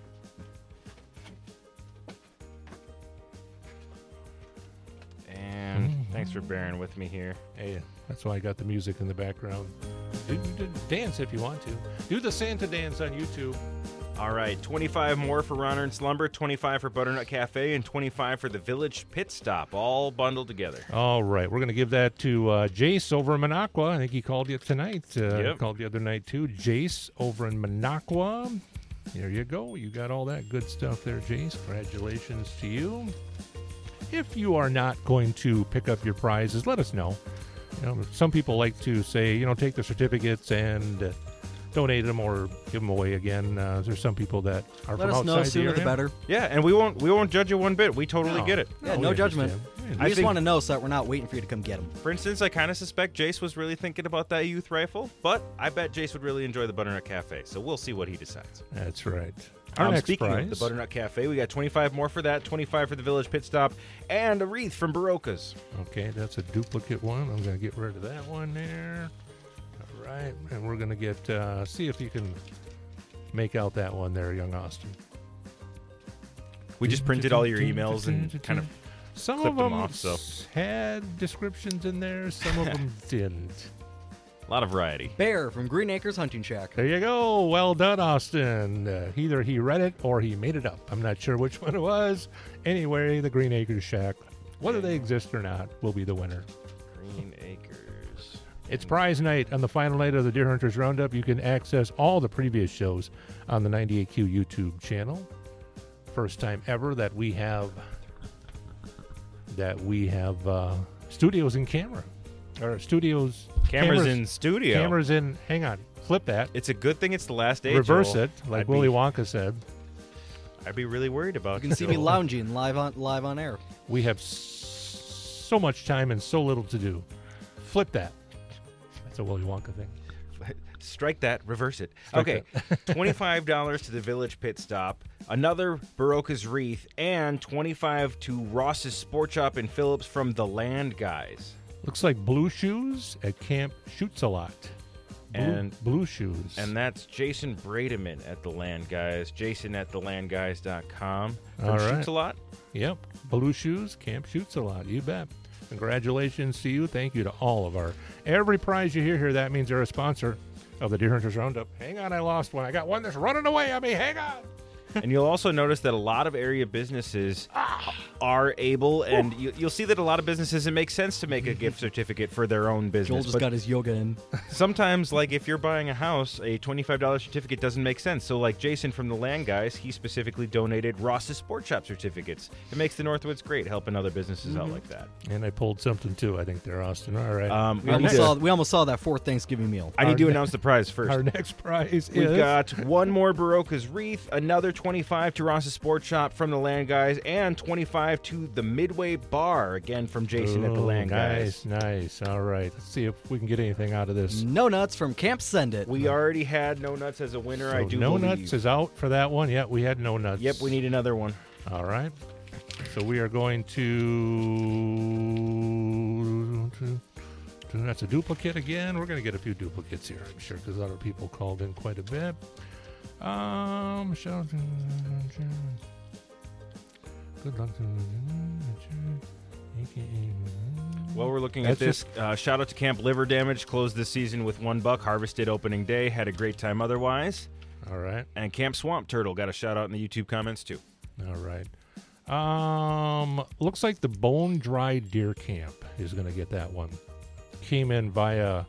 S1: And
S4: Mm-hmm.
S1: thanks for bearing with me here.
S4: Hey, that's why I got the music in the background. Do, do, dance if you want to. Do the Santa dance on YouTube.
S1: All right, twenty-five more for Ron Ernst Lumber, twenty-five for Butternut Cafe, and twenty-five for the Village Pit Stop, all bundled together.
S4: All right, we're going to give that to uh, Jace over in Minocqua. I think he called you tonight. Uh,
S1: Yep.
S4: Called the other night, too. Jace over in Minocqua. There you go. You got all that good stuff there, Jace. Congratulations to you. If you are not going to pick up your prizes, let us know. You know, some people like to say, you know, take the certificates and uh, donate them or give them away again. Uh, there's some people that are
S5: Let
S4: from
S5: us
S4: outside
S5: know
S4: the
S5: sooner the
S4: area.
S5: better.
S1: Yeah, and we won't we won't judge you one bit. We totally
S4: No.
S1: get it.
S5: Yeah,
S4: we
S5: no judgment.
S4: understand.
S5: We
S1: I
S5: just
S1: think-
S5: want to know so that we're not waiting for you to come get them.
S1: For instance, I kind of suspect Jace was really thinking about that youth rifle, but I bet Jace would really enjoy the Butternut Cafe, so we'll see what he decides.
S4: That's right. Our
S1: Um,
S4: next
S1: speaking
S4: prize.
S1: of the Butternut Cafe, we got twenty-five more for that, twenty-five for the Village Pit Stop, and a wreath from Barocas.
S4: Okay, that's a duplicate one. I'm going to get rid of that one there. All right, and we're going to get, uh, see if you can make out that one there, young Austin.
S1: We just printed all your emails and kind of
S4: Some
S1: clipped
S4: of
S1: them
S4: them
S1: off, so.
S4: had descriptions in there, some of them didn't.
S1: a lot of variety.
S5: Bear from Green Acres Hunting Shack.
S4: There you go. Well done, Austin. Uh, either he read it or he made it up. I'm not sure which one it was. Anyway, the Green Acres Shack, whether they exist or not, will be the winner.
S1: Green Acres.
S4: It's prize night on the final night of the Deer Hunters Roundup. You can access all the previous shows on the ninety-eight Q YouTube channel. First time ever that we have that we have uh, studios in camera or studios
S1: Cameras, in studio.
S4: Cameras in. Hang on, flip that.
S1: It's a good thing it's the last day.
S4: Reverse
S1: Joel.
S4: it, like
S1: I'd
S4: Willy
S1: be,
S4: Wonka said.
S1: I'd be really worried about
S5: You can see me
S1: Joel.
S5: lounging live on live on air.
S4: We have s- so much time and so little to do. Flip that. That's a Willy Wonka thing.
S1: Strike that, reverse it.
S4: Strike
S1: okay, twenty-five dollars to the Village Pit Stop, another Barocas wreath, and twenty-five dollars to Ross's Sport Shop in Phillips from the Land Guys.
S4: Looks like Blue Shoes at Camp Shoots a Lot. Blue,
S1: And-
S4: Blue Shoes.
S1: And that's Jason Brademan at the Land Guys. Jason at the land guys dot com. From
S4: All right.
S1: Shoots a Lot.
S4: Yep. Blue Shoes, Camp Shoots a Lot. You bet. Congratulations to you. Thank you to all of our. Every prize you hear here, that means they're a sponsor of the Deer Hunters Roundup. Hang on, I lost one. I got one that's running away on me. Hang on.
S1: And you'll also notice that a lot of area businesses are able, and you, you'll see that a lot of businesses, it makes sense to make a gift certificate for their own business.
S5: Joel just
S1: but
S5: got his yoga in.
S1: sometimes, like if you're buying a house, a twenty-five dollars certificate doesn't make sense. So like Jason from the Land Guys, he specifically donated Ross's Sport Shop certificates. It makes the Northwoods great, helping other businesses
S5: Mm-hmm.
S1: out like that.
S4: And I pulled something too, I think there, Austin. All right.
S1: Um,
S5: We
S1: our
S5: almost,
S1: next-
S5: saw, we almost saw that for Thanksgiving meal.
S1: I need
S4: our
S1: to
S4: ne-
S1: announce the prize first.
S4: Our next prize
S1: We've
S4: is
S1: got one more Barocca's wreath, another twenty-five to Ross's Sport Shop from the Land Guys, and twenty-five to the Midway Bar, again from Jason at the
S4: Oh,
S1: Land
S4: nice,
S1: Guys.
S4: nice. All right. Let's see if we can get anything out of this.
S5: No Nuts from Camp Send It.
S1: We already had No Nuts as a winner,
S4: So
S1: I do
S4: No
S1: believe.
S4: Nuts is out for that one. Yeah, we had No Nuts.
S1: Yep, we need another one.
S4: All right. So we are going to, to, to that's a duplicate again. We're going to get a few duplicates here, I'm sure, because other people called in quite a bit. Um, shout- good luck to
S1: While we're looking
S4: That's
S1: at this, uh, shout out to Camp Liver Damage, closed this season with one buck, harvested opening day, had a great time otherwise.
S4: All right.
S1: And Camp Swamp Turtle got a shout out in the YouTube comments too.
S4: All right. Um, looks like the Bone Dry Deer Camp is going to get that one. Came in via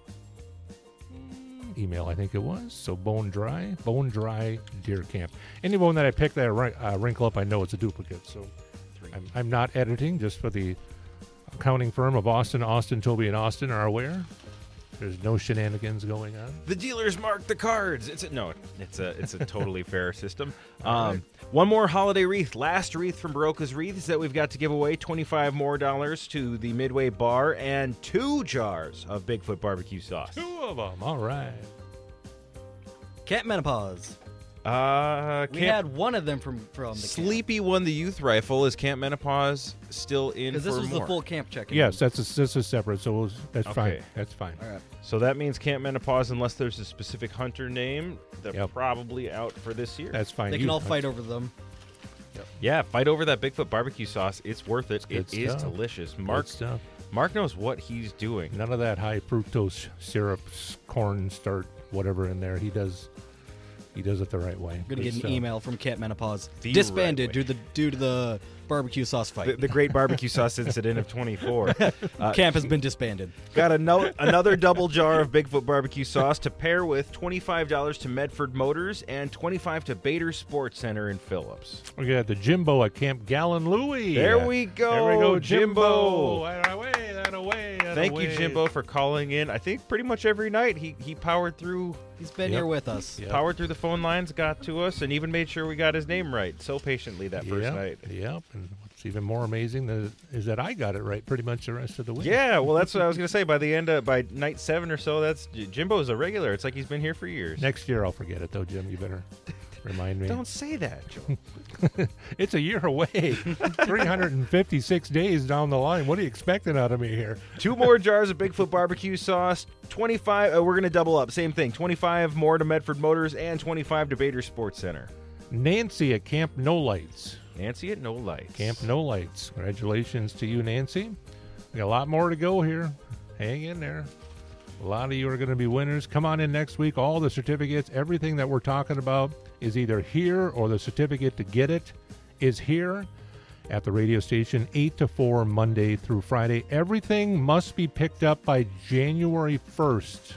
S4: mm, email, I think it was. So Bone Dry, Bone Dry Deer Camp. Any bone that I pick that rin- uh, wrinkle up, I know it's a duplicate. So I'm, I'm not editing, just for the accounting firm of Austin, Austin, Toby, and Austin are aware. There's no shenanigans going on.
S1: The dealers mark the cards. It's a, no, it's a it's a totally fair system.
S4: All
S1: Um,
S4: right.
S1: One more holiday wreath, last wreath from Barocca's Wreaths that we've got to give away. Twenty-five more dollars to the Midway Bar and two jars of Bigfoot barbecue sauce.
S4: Two of them. All right.
S5: Camp Menopause.
S1: Uh,
S5: We
S1: Camp
S5: had one of them from, from the
S1: Sleepy won the youth rifle. Is Camp Menopause still in
S5: Because
S1: for
S5: this was
S1: more?
S5: the full camp check.
S4: Yes, that's a, this is separate, so we'll- that's fine.
S1: Okay.
S4: That's fine.
S5: All right.
S1: So that means Camp Menopause, unless there's a specific hunter name, they're
S4: Yep.
S1: probably out for this year.
S4: That's fine.
S5: They
S4: You-
S5: can all fight over them.
S1: yeah, fight over that Bigfoot barbecue sauce. It's worth it.
S4: Good
S1: It is
S4: stuff.
S1: delicious.
S4: Good
S1: Mark
S4: stuff.
S1: Mark knows what he's doing.
S4: None of that high fructose syrup, s- corn starch, whatever in there. He does. He does it the right way.
S5: I'm gonna
S4: Good
S5: get an
S4: stuff.
S5: email from Camp Menopause.
S1: The
S5: Disbanded
S1: right
S5: due, the, due to the barbecue sauce fight.
S1: The, the great barbecue sauce incident of twenty-four. Uh,
S5: camp has been disbanded.
S1: got another, another double jar of Bigfoot barbecue sauce to pair with twenty-five dollars to Medford Motors and twenty-five dollars to Bader Sports Center in Phillips.
S4: We got the Jimbo at Camp Gallon Louie.
S1: There we go.
S4: There we go,
S1: Jimbo.
S4: That away, that away, that
S1: Thank
S4: away.
S1: you, Jimbo, for calling in. I think pretty much every night he, he powered through
S5: He's been
S4: Yep.
S5: here with us.
S4: Yep.
S1: powered through the phone lines, got to us, and even made sure we got his name right so patiently that first
S4: Yep,
S1: night.
S4: Yep. And what's even more amazing is, is that I got it right pretty much the rest of the week.
S1: Yeah, well, that's what I was gonna say. By the end of by night seven or so, that's Jimbo's a regular. It's like he's been here for years.
S4: Next year I'll forget it though, Jim. You better remind me.
S1: Don't say that, Joe.
S4: It's a year away. three hundred fifty-six days down the line. What are you expecting out of me here?
S1: Two more jars of Bigfoot barbecue sauce. twenty-five. Uh, we're gonna double up. Same thing. twenty-five more to Medford Motors and twenty-five to Bader Sports Center.
S4: Nancy at Camp No Lights.
S1: Nancy at No Lights.
S4: Camp No Lights. Congratulations to you, Nancy. We got a lot more to go here. Hang in there. A lot of you are going to be winners. Come on in next week. All the certificates, everything that we're talking about is either here or the certificate to get it is here at the radio station, eight to four, Monday through Friday. Everything must be picked up by January first.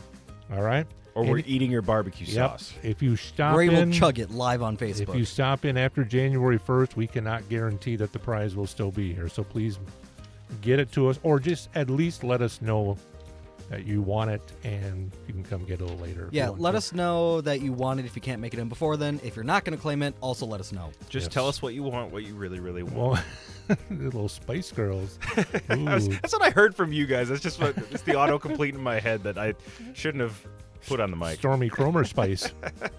S4: All right?
S1: Or we're
S4: And-
S1: eating your barbecue
S4: Yep.
S1: sauce.
S4: If you stop
S5: Ray will
S4: in,
S5: chug it live on Facebook.
S4: if you stop in after January first, we cannot guarantee that the prize will still be here. So please get it to us, or just at least let us know that you want it, and you can come get it a little later. if you
S5: yeah,
S4: want
S5: let
S4: to.
S5: us know that you want it if you can't make it in before then. If you're not going to claim it, also let us know.
S1: Just
S4: Yes.
S1: tell us what you want, what you really, really want.
S4: Well, the little Spice Girls.
S1: I was-
S4: Ooh.
S1: that's what I heard from you guys. That's just what it's the autocomplete in my head that I shouldn't have put on the mic.
S4: Stormy Cromer Spice.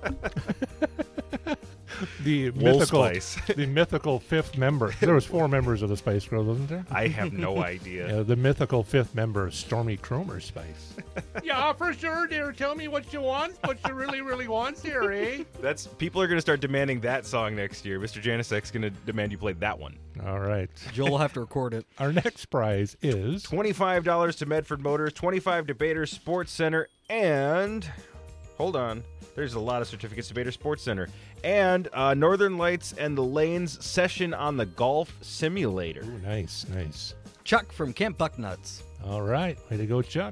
S4: the
S1: Wool
S4: mythical,
S1: Spice.
S4: the mythical fifth member. There was four members of the Spice Girls, wasn't there?
S1: I have no idea.
S4: Yeah, the mythical fifth member, Stormy Cromer Spice. Yeah, for sure, dear. Tell me what you want, what you really, really want here, eh?
S1: That's people are going to start demanding that song next year. Mister Janisek's going to demand you play that one.
S4: All right.
S5: Joel will have to record it.
S4: Our next prize is
S1: twenty-five dollars to Medford Motors, twenty-five to Bader Sports Center, and Hold on. There's a lot of certificates to Bader Sports Center. And uh, Northern Lights and the Lanes session on the golf simulator.
S4: Ooh, nice, nice.
S5: Chuck from Camp Bucknuts.
S4: All right. Way to go, Chuck.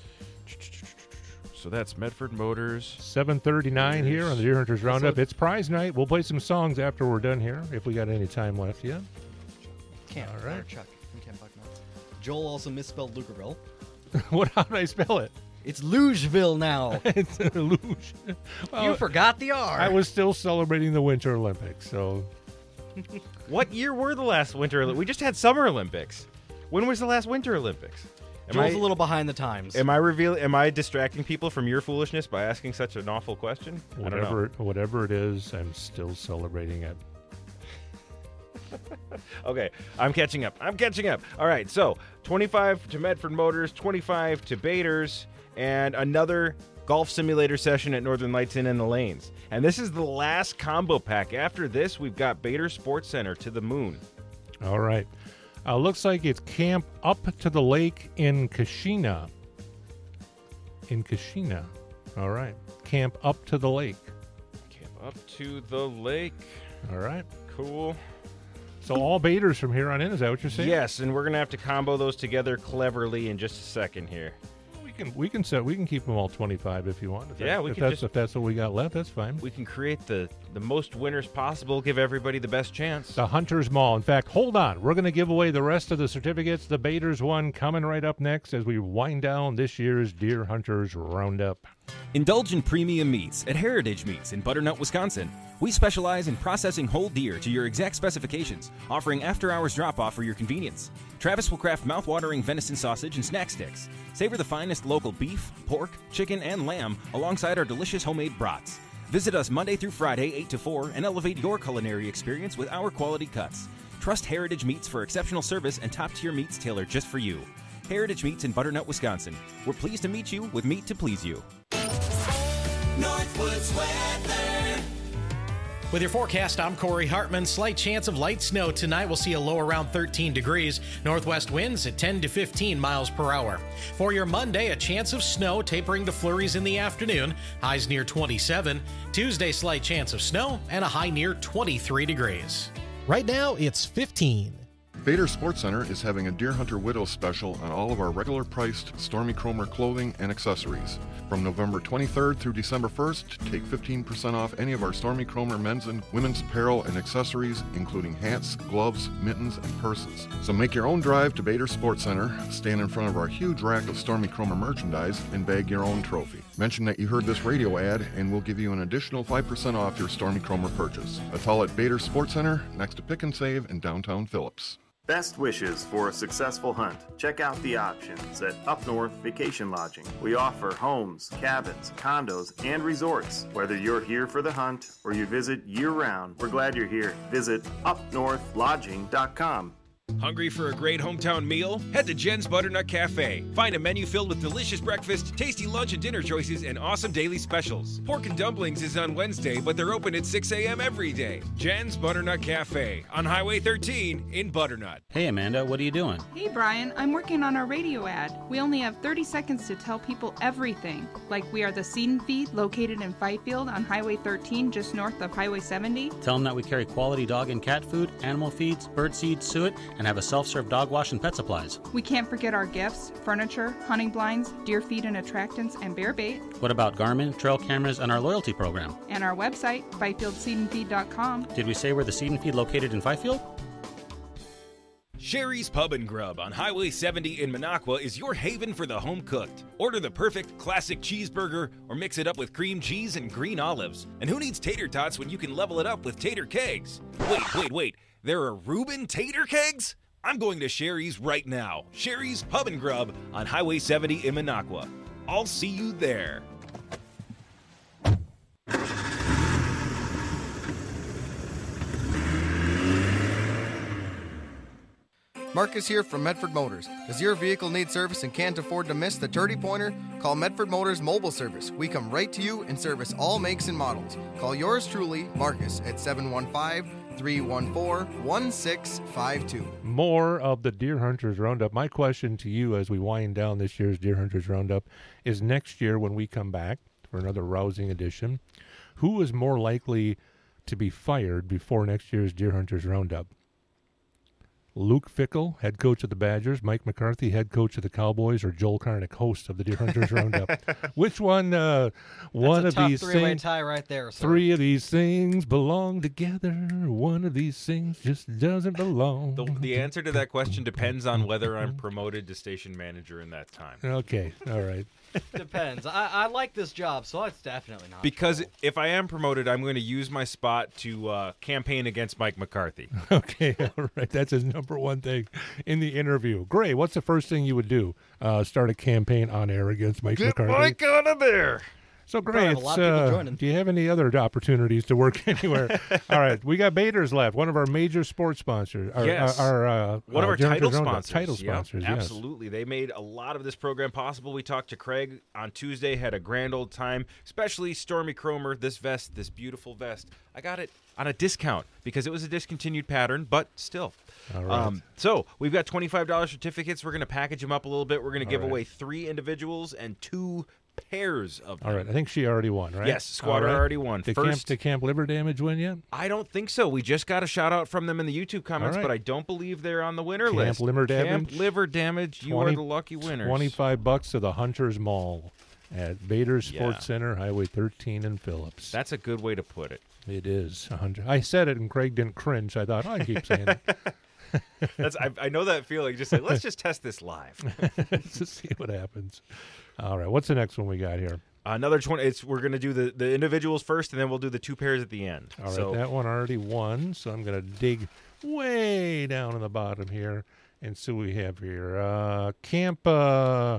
S1: So that's Medford Motors.
S4: seven thirty-nine here on the Deer Hunters Roundup. It's prize night. We'll play some songs after we're done here, if we got any time left yet.
S5: Camp.
S4: All right.
S5: Or Chuck from Camp Bucknuts. Joel also misspelled Lucreville.
S4: What? How did I spell it?
S5: It's Lugeville now.
S4: It's a luge. Well,
S5: You forgot the R.
S4: I was still celebrating the Winter Olympics, so
S1: What year were the last Winter Olympics? We just had Summer Olympics. When was the last Winter Olympics? Am
S5: Joel's
S1: I,
S5: a little behind the times.
S1: am I reveal? Am I distracting people from your foolishness by asking such an awful question? I don't know.
S4: whatever whatever it is, I'm still celebrating it.
S1: Okay, I'm catching up. I'm catching up. All right, so twenty-five to Medford Motors, twenty-five to Baders, and another golf simulator session at Northern Lights Inn and the Lanes. And this is the last combo pack. After this, we've got Bader Sports Center to the moon.
S4: All right. Uh, looks like it's Camp Up to the Lake in Kashina. In Kashina. All right. Camp Up to the Lake.
S1: Camp up to the lake.
S4: All right.
S1: Cool.
S4: So all Baders from here on in, is that what you're saying?
S1: Yes, and we're going to have to combo those together cleverly in just a second here.
S4: We can we can set we can keep them all twenty-five if you want. If
S1: Yeah,
S4: that,
S1: we
S4: if
S1: can
S4: that's
S1: just-
S4: if that's what we got left, that's fine.
S1: We can create the, the most winners possible, give everybody the best chance.
S4: The Hunters Mall. In fact, hold on. We're going to give away the rest of the certificates. The Baders one coming right up next as we wind down this year's Deer Hunters Roundup.
S7: Indulge in premium meats at Heritage Meats in Butternut, Wisconsin. We specialize in processing whole deer to your exact specifications, offering after-hours drop-off for your convenience. Travis will craft mouth-watering venison sausage and snack sticks. Savor the finest local beef, pork, chicken, and lamb alongside our delicious homemade brats. Visit us Monday through Friday, eight to four, and elevate your culinary experience with our quality cuts. Trust Heritage Meats for exceptional service and top-tier meats tailored just for you. Heritage Meats in Butternut, Wisconsin. We're pleased to meet you with meat to please you.
S8: Northwoods weather. With your forecast, I'm Corey Hartman. Slight chance of light snow tonight. We'll see a low around thirteen degrees. Northwest winds at ten to fifteen miles per hour. For your Monday, a chance of snow tapering to flurries in the afternoon. Highs near twenty-seven. Tuesday, slight chance of snow and a high near twenty-three degrees. Right now, it's fifteen.
S2: Bader Sports Center is having a Deer Hunter Widow special on all of our regular priced Stormy Cromer clothing and accessories. From November twenty-third through December first, take fifteen percent off any of our Stormy Cromer men's and women's apparel and accessories, including hats, gloves, mittens, and purses. So make your own drive to Bader Sports Center, stand in front of our huge rack of Stormy Cromer merchandise, and bag your own trophy. Mention that you heard this radio ad, and we'll give you an additional five percent off your Stormy Cromer purchase. That's all at Bader Sports Center, next to Pick and Save in downtown Phillips.
S3: Best wishes for a successful hunt. Check out the options at Up North Vacation Lodging. We offer homes, cabins, condos, and resorts. Whether you're here for the hunt or you visit year-round, we're glad you're here. Visit up north lodging dot com.
S1: Hungry for a great hometown meal? Head to Jen's Butternut Cafe. Find a menu filled with delicious breakfast, tasty lunch and dinner choices, and awesome daily specials. Pork and dumplings is on Wednesday, but they're open at six a.m. every day. Jen's Butternut Cafe on Highway thirteen in Butternut.
S9: Hey Amanda, what are you doing?
S10: Hey Brian, I'm working on our radio ad. We only have thirty seconds to tell people everything. Like we are the Seed and Feed located in Fifield on Highway thirteen just north of Highway seventy.
S9: Tell them that we carry quality dog and cat food, animal feeds, bird seed, suet, and have a self-serve dog wash and pet supplies.
S10: We can't forget our gifts, furniture, hunting blinds, deer feed and attractants, and bear bait.
S9: What about Garmin, trail cameras, and our loyalty program?
S10: And our website, fifield seed and feed dot com.
S9: Did we say we're the Seed and Feed located in Fifield?
S1: Sherry's Pub and Grub on Highway seventy in Minocqua is your haven for the home cooked. Order the perfect classic cheeseburger or mix it up with cream cheese and green olives. And who needs tater tots when you can level it up with tater kegs? Wait, wait, wait. There are Reuben tater kegs? I'm going to Sherry's right now. Sherry's Pub and Grub on Highway seventy in Minocqua. I'll see you there.
S6: Marcus here from Medford Motors. Does your vehicle need service and can't afford to miss the thirty pointer? Call Medford Motors Mobile Service. We come right to you and service all makes and models. Call yours truly, Marcus, at seven one five, three one four, one six five two.
S4: More of the Deer Hunters Roundup. My question to you as we wind down this year's Deer Hunters Roundup is next year when we come back for another rousing edition. Who is more likely to be fired before next year's Deer Hunters Roundup? Luke Fickell, head coach of the Badgers, Mike McCarthy, head coach of the Cowboys, or Joel Karnick, host of the Deer Hunters Roundup? Which one? Uh, one
S5: That's a
S4: of
S5: tough
S4: these
S5: three-way
S4: things.
S5: tie right there, sir.
S4: Three of these things belong together. One of these things just doesn't belong.
S1: The, the answer to that question depends on whether I'm promoted to station manager in that time.
S4: Okay, all right.
S5: Depends. I, I like this job, so it's definitely not.
S1: Because
S5: trouble.
S1: if I am promoted, I'm going to use my spot to uh, campaign against Mike McCarthy.
S4: Okay, all right. That's his number one thing in the interview. Gray, what's the first thing you would do? Uh, start a campaign on air against Mike
S1: Get
S4: McCarthy?
S1: Mike out of there!
S4: So
S5: Probably
S4: great.
S5: have a lot of people
S4: Uh,
S5: joining.
S4: do you have any other opportunities to work anywhere? All right, we got Bader's left, one of our major sports sponsors. Our,
S1: Yes.
S4: Our, uh,
S1: One of
S4: uh,
S1: our
S4: Deer
S1: title
S4: Hunters Roundup
S1: sponsors.
S4: Title
S1: Yep,
S4: sponsors, yes.
S1: absolutely. They made a lot of this program possible. We talked to Craig on Tuesday, had a grand old time, especially Stormy Cromer. This vest, this beautiful vest, I got it on a discount because it was a discontinued pattern, but still.
S4: All right.
S1: Um, so we've got twenty-five dollars certificates. We're going to package them up a little bit. We're going to give
S4: right.
S1: away three individuals and two pairs of them.
S4: All right, I think she already won, right?
S1: Yes, Squatter
S4: All right.
S1: already won.
S4: Did Camp,
S1: First,
S4: did Camp Liver Damage win yet?
S1: I don't think so. We just got a shout out from them in the YouTube comments,
S4: right.
S1: but I don't believe they're on the winner
S4: Camp
S1: list.
S4: Liver
S1: Camp
S4: Damage?
S1: Liver Damage, you
S4: twenty
S1: are the lucky winners.
S4: twenty-five bucks to the Hunters Mall at Bader's
S1: Yeah.
S4: Sports Center, Highway thirteen in Phillips.
S1: That's a good way to put it.
S4: It is a hundred. I said it, and Craig didn't cringe. I thought, oh, I keep saying it.
S1: That's I, I know that feeling. Just say, let's just test this live.
S4: to see what happens. All right, what's the next one we got here?
S1: Another twenty. It's we're gonna do the, the individuals first, and then we'll do the two pairs at the end.
S4: All right,
S1: so,
S4: that one already won, so I'm going to dig way down in the bottom here and see what we have here. Uh, Camp uh,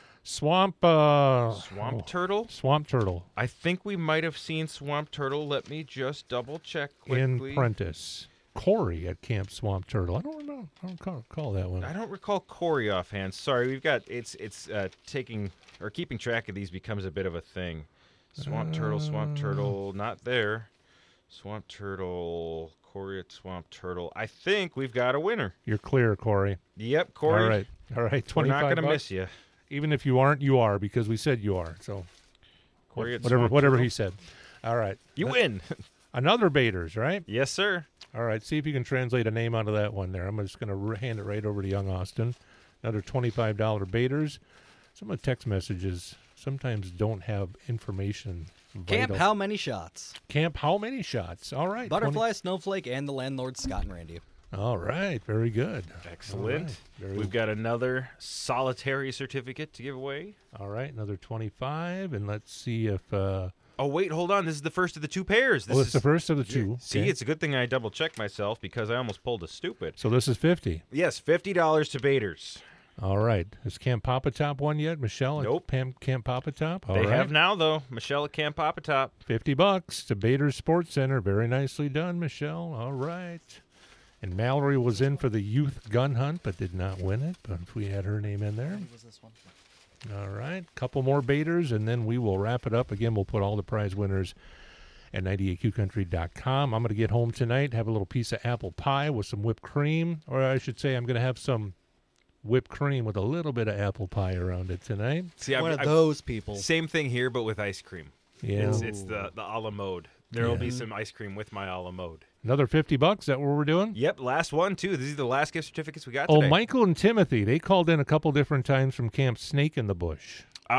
S4: Swamp uh,
S1: Swamp
S4: oh,
S1: Turtle.
S4: Swamp Turtle
S1: I think we might have seen Swamp Turtle. Let me just double check quickly.
S4: in Prentice. Corey at Camp Swamp Turtle. I don't know. I don't call, call that one.
S1: I don't recall Corey offhand. Sorry, we've got it's it's uh, taking or keeping track of these becomes a bit of a thing. Swamp Turtle, Swamp Turtle, not there. Swamp Turtle, Corey at Swamp Turtle. I think we've got a winner.
S4: You're clear, Corey.
S1: Yep, Corey.
S4: All right. All right.
S1: We're
S4: twenty-five
S1: not gonna
S4: bucks.
S1: miss you.
S4: Even if you aren't, you are, because we said you are. So
S1: Corey at
S4: whatever
S1: Swamp
S4: whatever
S1: Turtle.
S4: he said. All right.
S1: You
S4: Uh,
S1: win.
S4: Another Bader's, right?
S1: Yes, sir.
S4: All right. See if you can translate a name out of that one there. I'm just going to hand it right over to Young Austin. Another twenty-five dollars Bader's. Some of the text messages sometimes don't have information.
S5: Camp
S4: vital.
S5: How Many Shots?
S4: Camp How Many Shots? All right.
S5: Butterfly, Snowflake, and the landlords, Scott and Randy.
S4: twenty All right. Very good.
S1: Excellent.
S4: All right. Very
S1: We've got another solitary certificate to give away.
S4: All right. Another twenty-five. And let's see if. Uh,
S1: Oh, wait, hold on. This is the first of the two pairs. This
S4: oh, it's
S1: is
S4: the first of the two.
S1: See,
S4: Okay.
S1: it's a good thing I double checked myself because I almost pulled a stupid.
S4: So this is fifty.
S1: Yes, fifty dollars to Bader's.
S4: All right. Has Camp Papa Top won yet, Michelle? at
S1: Nope.
S4: Pam, Camp Papa Top. All
S1: they
S4: right.
S1: have now, though. Michelle at Camp Papa Top.
S4: Fifty bucks to Bader's Sports Center. Very nicely done, Michelle. All right. And Mallory was in for the youth gun hunt, but did not win it. But if we had her name in there.
S5: was this one?
S4: All right. Couple more Baders, and then we will wrap it up. Again, we'll put all the prize winners at ninety-eight Q country dot com. I'm going to get home tonight, have a little piece of apple pie with some whipped cream. Or I should say I'm going to have some whipped cream with a little bit of apple pie around it tonight.
S1: See,
S5: One
S1: I've,
S5: of those people.
S1: Same thing here, but with ice cream.
S4: Yeah.
S1: It's, it's the, the a la mode. There will
S4: Yeah.
S1: be some ice cream with my a la mode.
S4: Another fifty bucks. Is that what we're doing?
S1: Yep, last one, too. These are the last gift certificates we got
S4: Oh,
S1: today.
S4: Michael and Timothy, they called in a couple different times from Camp Snake in the Bush. Did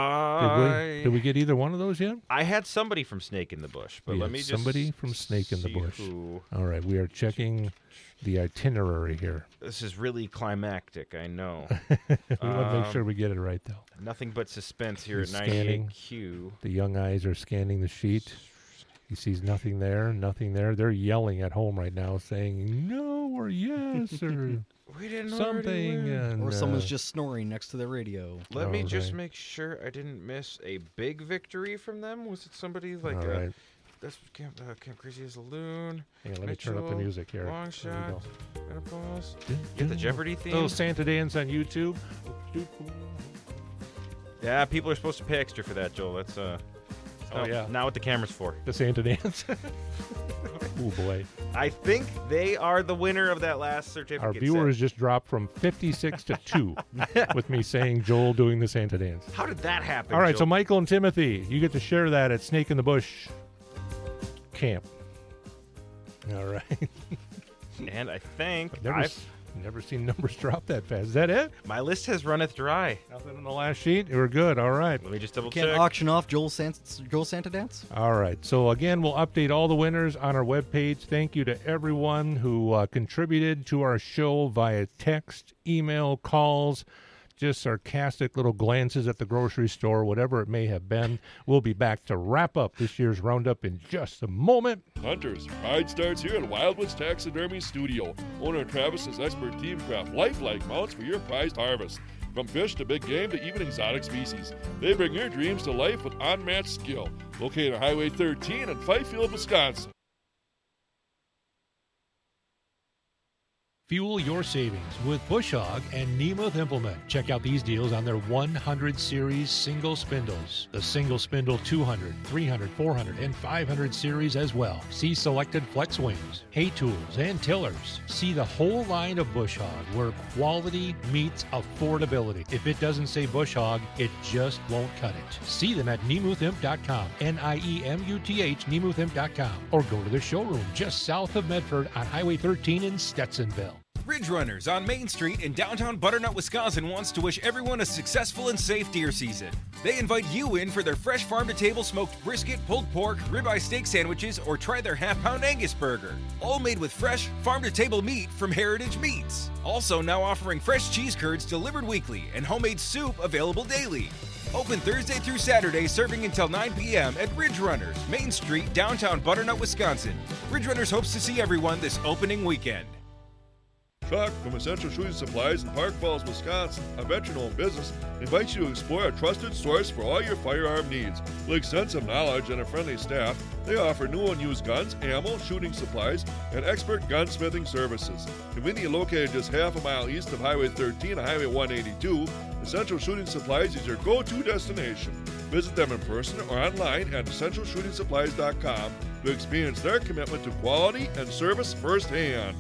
S1: I,
S4: we, did we get either one of those yet?
S1: I had somebody from Snake in the Bush, but
S4: We
S1: let
S4: had
S1: me just
S4: somebody from Snake in the
S1: see
S4: Bush.
S1: who-
S4: All right, we are checking the itinerary here.
S1: This is really climactic, I know.
S4: We want to make
S1: Um,
S4: sure we get it right, though.
S1: Nothing but suspense here
S4: He's
S1: at
S4: scanning.
S1: ninety-eight Q.
S4: The young eyes are scanning the sheet. He sees nothing there, nothing there. They're yelling at home right now, saying no or yes or
S1: We didn't already
S4: something.
S1: win.
S4: And,
S5: Or someone's
S4: uh,
S5: just snoring next to the radio.
S1: Let me
S4: All
S1: just
S4: right.
S1: make sure I didn't miss a big victory from them. Was it somebody like
S4: all
S1: uh,
S4: right.
S1: that's Camp, uh, Camp Crazy as a Loon?
S4: Hang on, let me turn up the
S1: Mitchell,
S4: music here.
S1: Long
S4: There we
S1: shot.
S4: go.
S1: Menopause. Get the Jeopardy theme.
S4: Little Santa dance on YouTube.
S1: Yeah, people are supposed to pay extra for that, Joel. That's uh.
S4: Oh,
S1: not-
S4: yeah.
S1: Not what the camera's for.
S4: The Santa dance. Oh, boy.
S1: I think they are the winner of that last certificate.
S4: Our viewers
S1: set.
S4: just dropped from fifty-six to two with me saying Joel doing the Santa dance.
S1: How did that happen?
S4: All right,
S1: Joel?
S4: so Michael and Timothy, you get to share that at Snake in the Bush camp. All right.
S1: And I think
S4: Never,
S1: I've
S4: s- never seen numbers drop that fast. Is that it?
S1: my list has runneth dry.
S4: Nothing on the last sheet? We're good. All right.
S1: Let me just double
S5: Can't
S1: check.
S5: auction off Joel Santa, Joel Santa Dance?
S4: All right. So, again, we'll update all the winners on our webpage. Thank you to everyone who uh, contributed to our show via text, email, calls, just sarcastic little glances at the grocery store, whatever it may have been. We'll be back to wrap up this year's roundup in just a moment.
S2: Hunters, pride starts here at Wildwoods Taxidermy Studio. Owner Travis's expert team craft lifelike mounts for your prized harvest. From fish to big game to even exotic species, they bring your dreams to life with unmatched skill. Located on Highway thirteen in Fifield, Wisconsin.
S4: Fuel your savings with Bush Hog and Nemeth Implement. Check out these deals on their one hundred series single spindles. The single spindle two hundred, three hundred, four hundred, and five hundred series as well. See selected flex wings, hay tools, and tillers. See the whole line of Bush Hog where quality meets affordability. If it doesn't say Bush Hog, it just won't cut it. See them at Nemeth Imp dot com, N I E M U T H, Nemeth Imp dot com, or go to their showroom just south of Medford on Highway thirteen in Stetsonville.
S7: Ridge Runners on Main Street in downtown Butternut, Wisconsin wants to wish everyone a successful and safe deer season. They invite you in for their fresh farm-to-table smoked brisket, pulled pork, ribeye steak sandwiches, or try their half-pound Angus burger. All made with fresh, farm-to-table meat from Heritage Meats. Also now offering fresh cheese curds delivered weekly and homemade soup available daily. Open Thursday through Saturday, serving until nine p.m. at Ridge Runners, Main Street, downtown Butternut, Wisconsin. Ridge Runners hopes to see everyone this opening weekend.
S2: Chuck from Essential Shooting Supplies in Park Falls, Wisconsin, a veteran-owned business, invites you to explore a trusted source for all your firearm needs. With extensive knowledge and a friendly staff, they offer new and used guns, ammo, shooting supplies, and expert gunsmithing services. Conveniently located just half a mile east of Highway thirteen and Highway one eighty-two, Essential Shooting Supplies is your go-to destination. Visit them in person or online at essential shooting supplies dot com to experience their commitment to quality and service firsthand.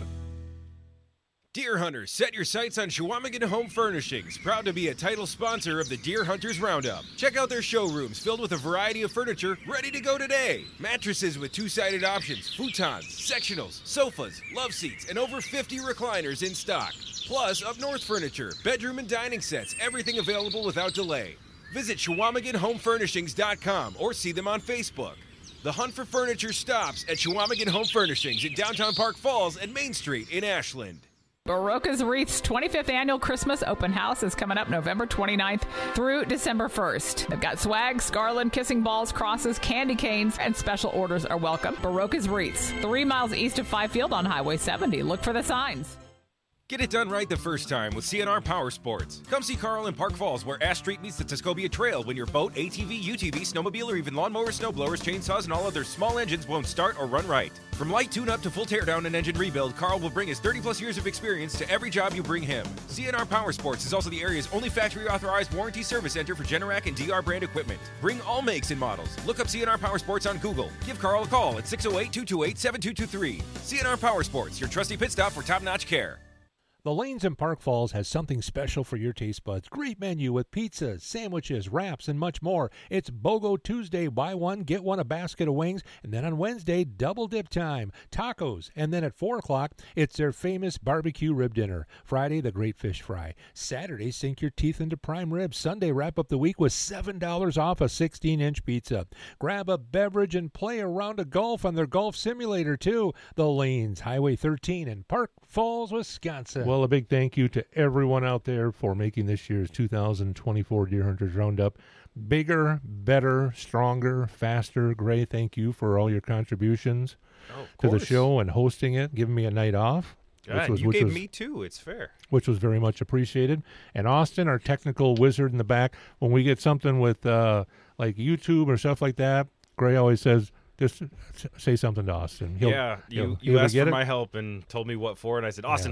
S7: Deer hunters, set your sights on Chequamegon Home Furnishings, proud to be a title sponsor of the Deer Hunters Roundup. Check out their showrooms filled with a variety of furniture ready to go today. Mattresses with two-sided options, futons, sectionals, sofas, love seats, and over fifty recliners in stock. Plus, up north furniture, bedroom and dining sets, everything available without delay. Visit Chequamegon Home Furnishings dot com or see them on Facebook. The hunt for furniture stops at Chequamegon Home Furnishings in downtown Park Falls and Main Street in Ashland.
S11: Barocca's Wreaths twenty-fifth Annual Christmas Open House is coming up November twenty-ninth through December first. They've got swag, garland, kissing balls, crosses, candy canes, and special orders are welcome. Barocca's Wreaths, three miles east of Fifield on Highway seventy. Look for the signs.
S7: Get it done right the first time with C N R Power Sports. Come see Carl in Park Falls, where Ash Street meets the Tuscobia Trail when your boat, A T V, U T V, snowmobile, or even lawnmowers, snowblowers, chainsaws, and all other small engines won't start or run right. From light tune-up to full teardown and engine rebuild, Carl will bring his thirty-plus years of experience to every job you bring him. C N R Power Sports is also the area's only factory-authorized warranty service center for Generac and D R brand equipment. Bring all makes and models. Look up C N R Power Sports on Google. Give Carl a call at six oh eight, two two eight, seven two two three. C N R Power Sports, your trusty pit stop for top-notch care.
S4: The Lanes in Park Falls has something special for your taste buds. Great menu with pizzas, sandwiches, wraps, and much more. It's BOGO Tuesday. Buy one, get one, a basket of wings. And then on Wednesday, double dip time. Tacos. And then at four o'clock, it's their famous barbecue rib dinner. Friday, the great fish fry. Saturday, sink your teeth into prime ribs. Sunday, wrap up the week with seven dollars off a sixteen-inch pizza. Grab a beverage and play a round of golf on their golf simulator, too. The Lanes, Highway thirteen in Park Falls, Wisconsin. Well, a big thank you to everyone out there for making this year's two thousand twenty-four Deer Hunters Roundup bigger, better, stronger, faster. Gray, thank you for all your contributions
S1: oh,
S4: to
S1: course.
S4: the show and hosting it, giving me a night off.
S1: God,
S4: was,
S1: you gave
S4: was,
S1: me too. It's fair.
S4: Which was very much appreciated. And Austin, our technical wizard in the back, when we get something with uh, like YouTube or stuff like that, Gray always says, just say something to Austin. He'll,
S1: yeah, you,
S4: he'll,
S1: you
S4: he'll
S1: asked for
S4: it.
S1: my help and told me what for, and I said, Austin.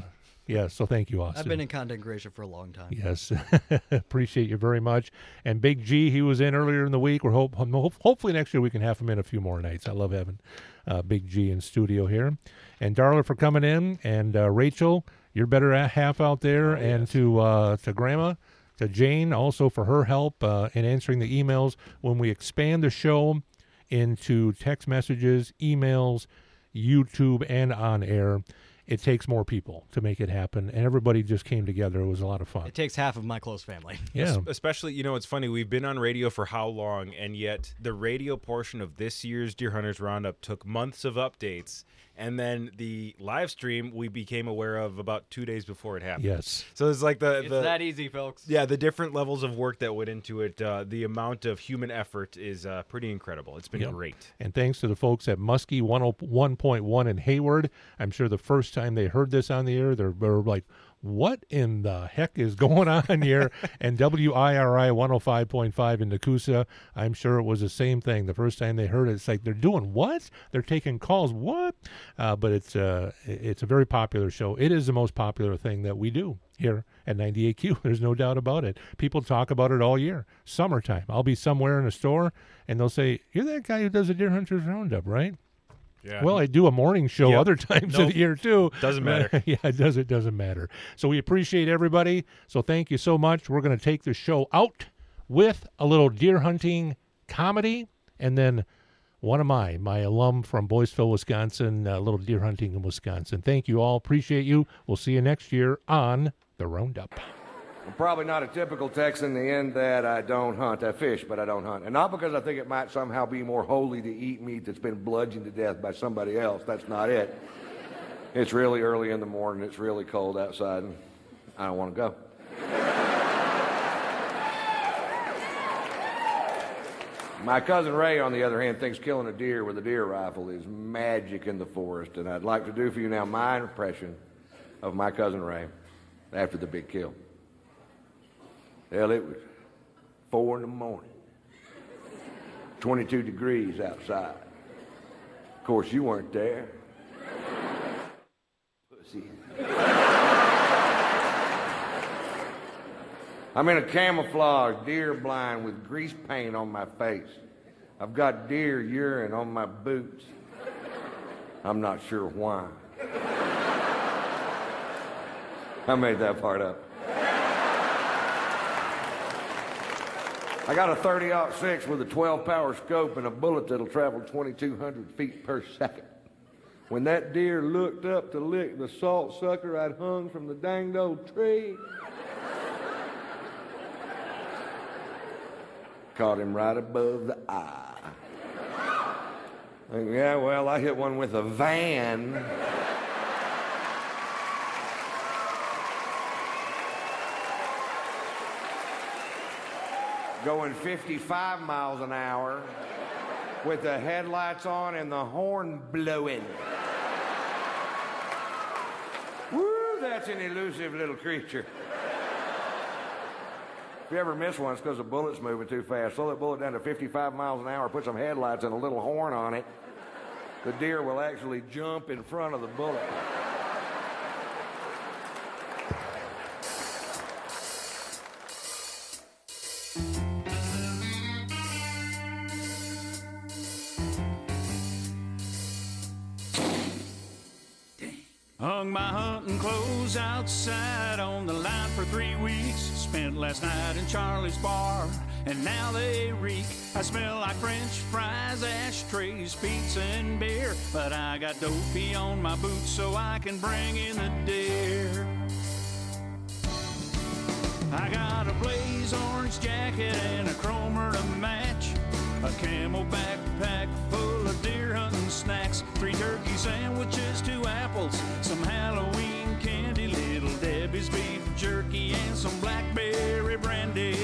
S4: Yes, so thank you, Austin.
S5: I've been in content creation for a long time.
S4: Yes, appreciate you very much. And Big G, he was in earlier in the week. We're hope, hopefully next year we can have him in a few more nights. I love having uh, Big G in studio here. And Darla for coming in, and uh, Rachel, your better half out there, oh, and yes. to uh, to Grandma, to Jane also for her help uh, in answering the emails. When we expand the show into text messages, emails, YouTube, and on air, it takes more people to make it happen, and everybody just came together. It was a lot of fun.
S5: It takes half of my close family.
S4: Yeah.
S1: Especially, you know, it's funny, we've been on radio for how long, and yet the radio portion of this year's Deer Hunters Roundup took months of updates, and then the live stream we became aware of about two days before it happened.
S4: Yes.
S1: So it's like the...
S5: It's
S1: the,
S5: that easy, folks.
S1: Yeah, the different levels of work that went into it, uh, the amount of human effort is uh, pretty incredible. It's been
S4: yep.
S1: great.
S4: And thanks to the folks at Muskie one oh one point one in Hayward. I'm sure the first time they heard this on the air, they're, they're like, what in the heck is going on here? And W I R I one oh five point five in Nakusa, I'm sure it was the same thing. The first time they heard it, it's like, they're doing what? They're taking calls, what? Uh, but it's, uh, it's a very popular show. It is the most popular thing that we do here at ninety-eight Q. There's no doubt about it. People talk about it all year. Summertime. I'll be somewhere in a store, and they'll say, you're that guy who does a Deer Hunters Roundup, right?
S1: Yeah.
S4: Well, I do a morning show yep. other times nope. of the year, too.
S1: Doesn't matter.
S4: yeah, it, does, it doesn't matter. So we appreciate everybody. So thank you so much. We're going to take the show out with a little deer hunting comedy, and then one of my, my alum from Boyceville, Wisconsin, a little deer hunting in Wisconsin. Thank you all. Appreciate you. We'll see you next year on The Roundup.
S12: I'm probably not a typical Texan in the end that I don't hunt. I fish, but I don't hunt. And not because I think it might somehow be more holy to eat meat that's been bludgeoned to death by somebody else. That's not it. It's really early in the morning. It's really cold outside, and I don't want to go. My cousin Ray, on the other hand, thinks killing a deer with a deer rifle is magic in the forest, and I'd like to do for you now my impression of my cousin Ray after the big kill. Hell, it was four in the morning, twenty-two degrees outside. Of course, you weren't there. Pussy. I'm in a camouflage deer blind with grease paint on my face. I've got deer urine on my boots. I'm not sure why. I made that part up. I got a thirty aught six with a twelve power scope and a bullet that'll travel twenty-two hundred feet per second. When that deer looked up to lick the salt sucker I'd hung from the danged old tree, caught him right above the eye. And yeah, well, I hit one with a van. Going fifty-five miles an hour with the headlights on and the horn blowing. Woo, that's an elusive little creature. If you ever miss one, it's because the bullet's moving too fast. Slow that bullet down to fifty-five miles an hour, put some headlights and a little horn on it. The deer will actually jump in front of the bullet.
S13: Hung my hunting clothes outside on the line for three weeks. Spent last night in Charlie's bar, and now they reek. I smell like French fries, ashtrays, pizza, and beer. But I got dopey on my boots so I can bring in the deer. I got a blaze orange jacket and a chromer to match. A camel backpack full of deer hunting snacks. Three turkey sandwiches, two apples, some Halloween candy, Little Debbie's beef jerky, and some blackberry brandy.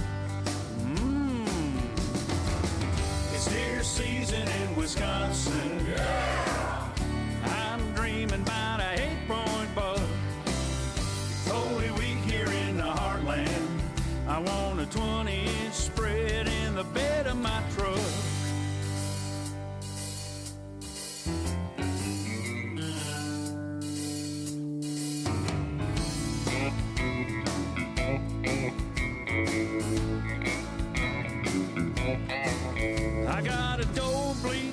S13: Mmm. It's deer season in Wisconsin. Yeah. I'm dreaming about a eight-point buck. Holy Week here in the heartland. I want a twenty-inch spread in the bed of my truck.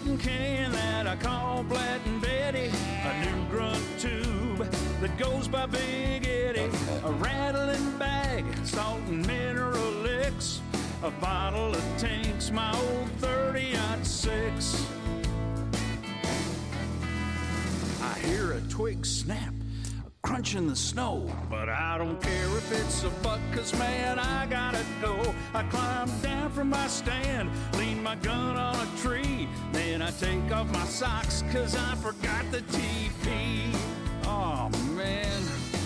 S13: cotton can that I call Blat and Betty, a new grunt tube that goes by Big Eddie, a rattling bag, salt and mineral licks, a bottle of Tanks, my old thirty aught six. I hear a twig snap, a crunch in the snow, but I don't care if it's a buck, 'cause man, I gotta go. I climb down from my stand, lean my gun on a tree, then I take off my socks, 'cause I forgot the T P. Oh man,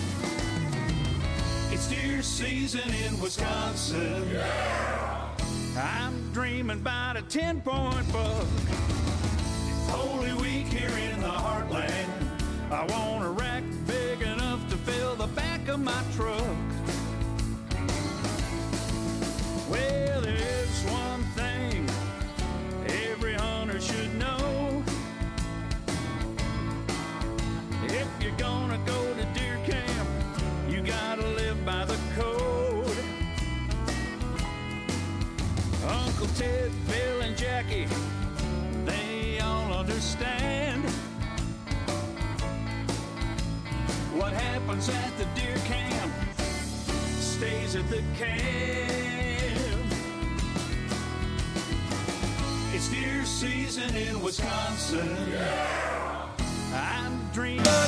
S13: it's deer season in Wisconsin. Yeah. I'm dreaming about a ten-point buck. Holy Week here in the heartland. I want a rack big enough to fill the back of my truck. Well, there's one thing every hunter should know. If you're gonna go to deer camp, you gotta live by the code. Uncle Ted, Bill, and Jackie, they all understand what happens at the deer camp stays at the camp. It's deer season in Wisconsin. Yeah.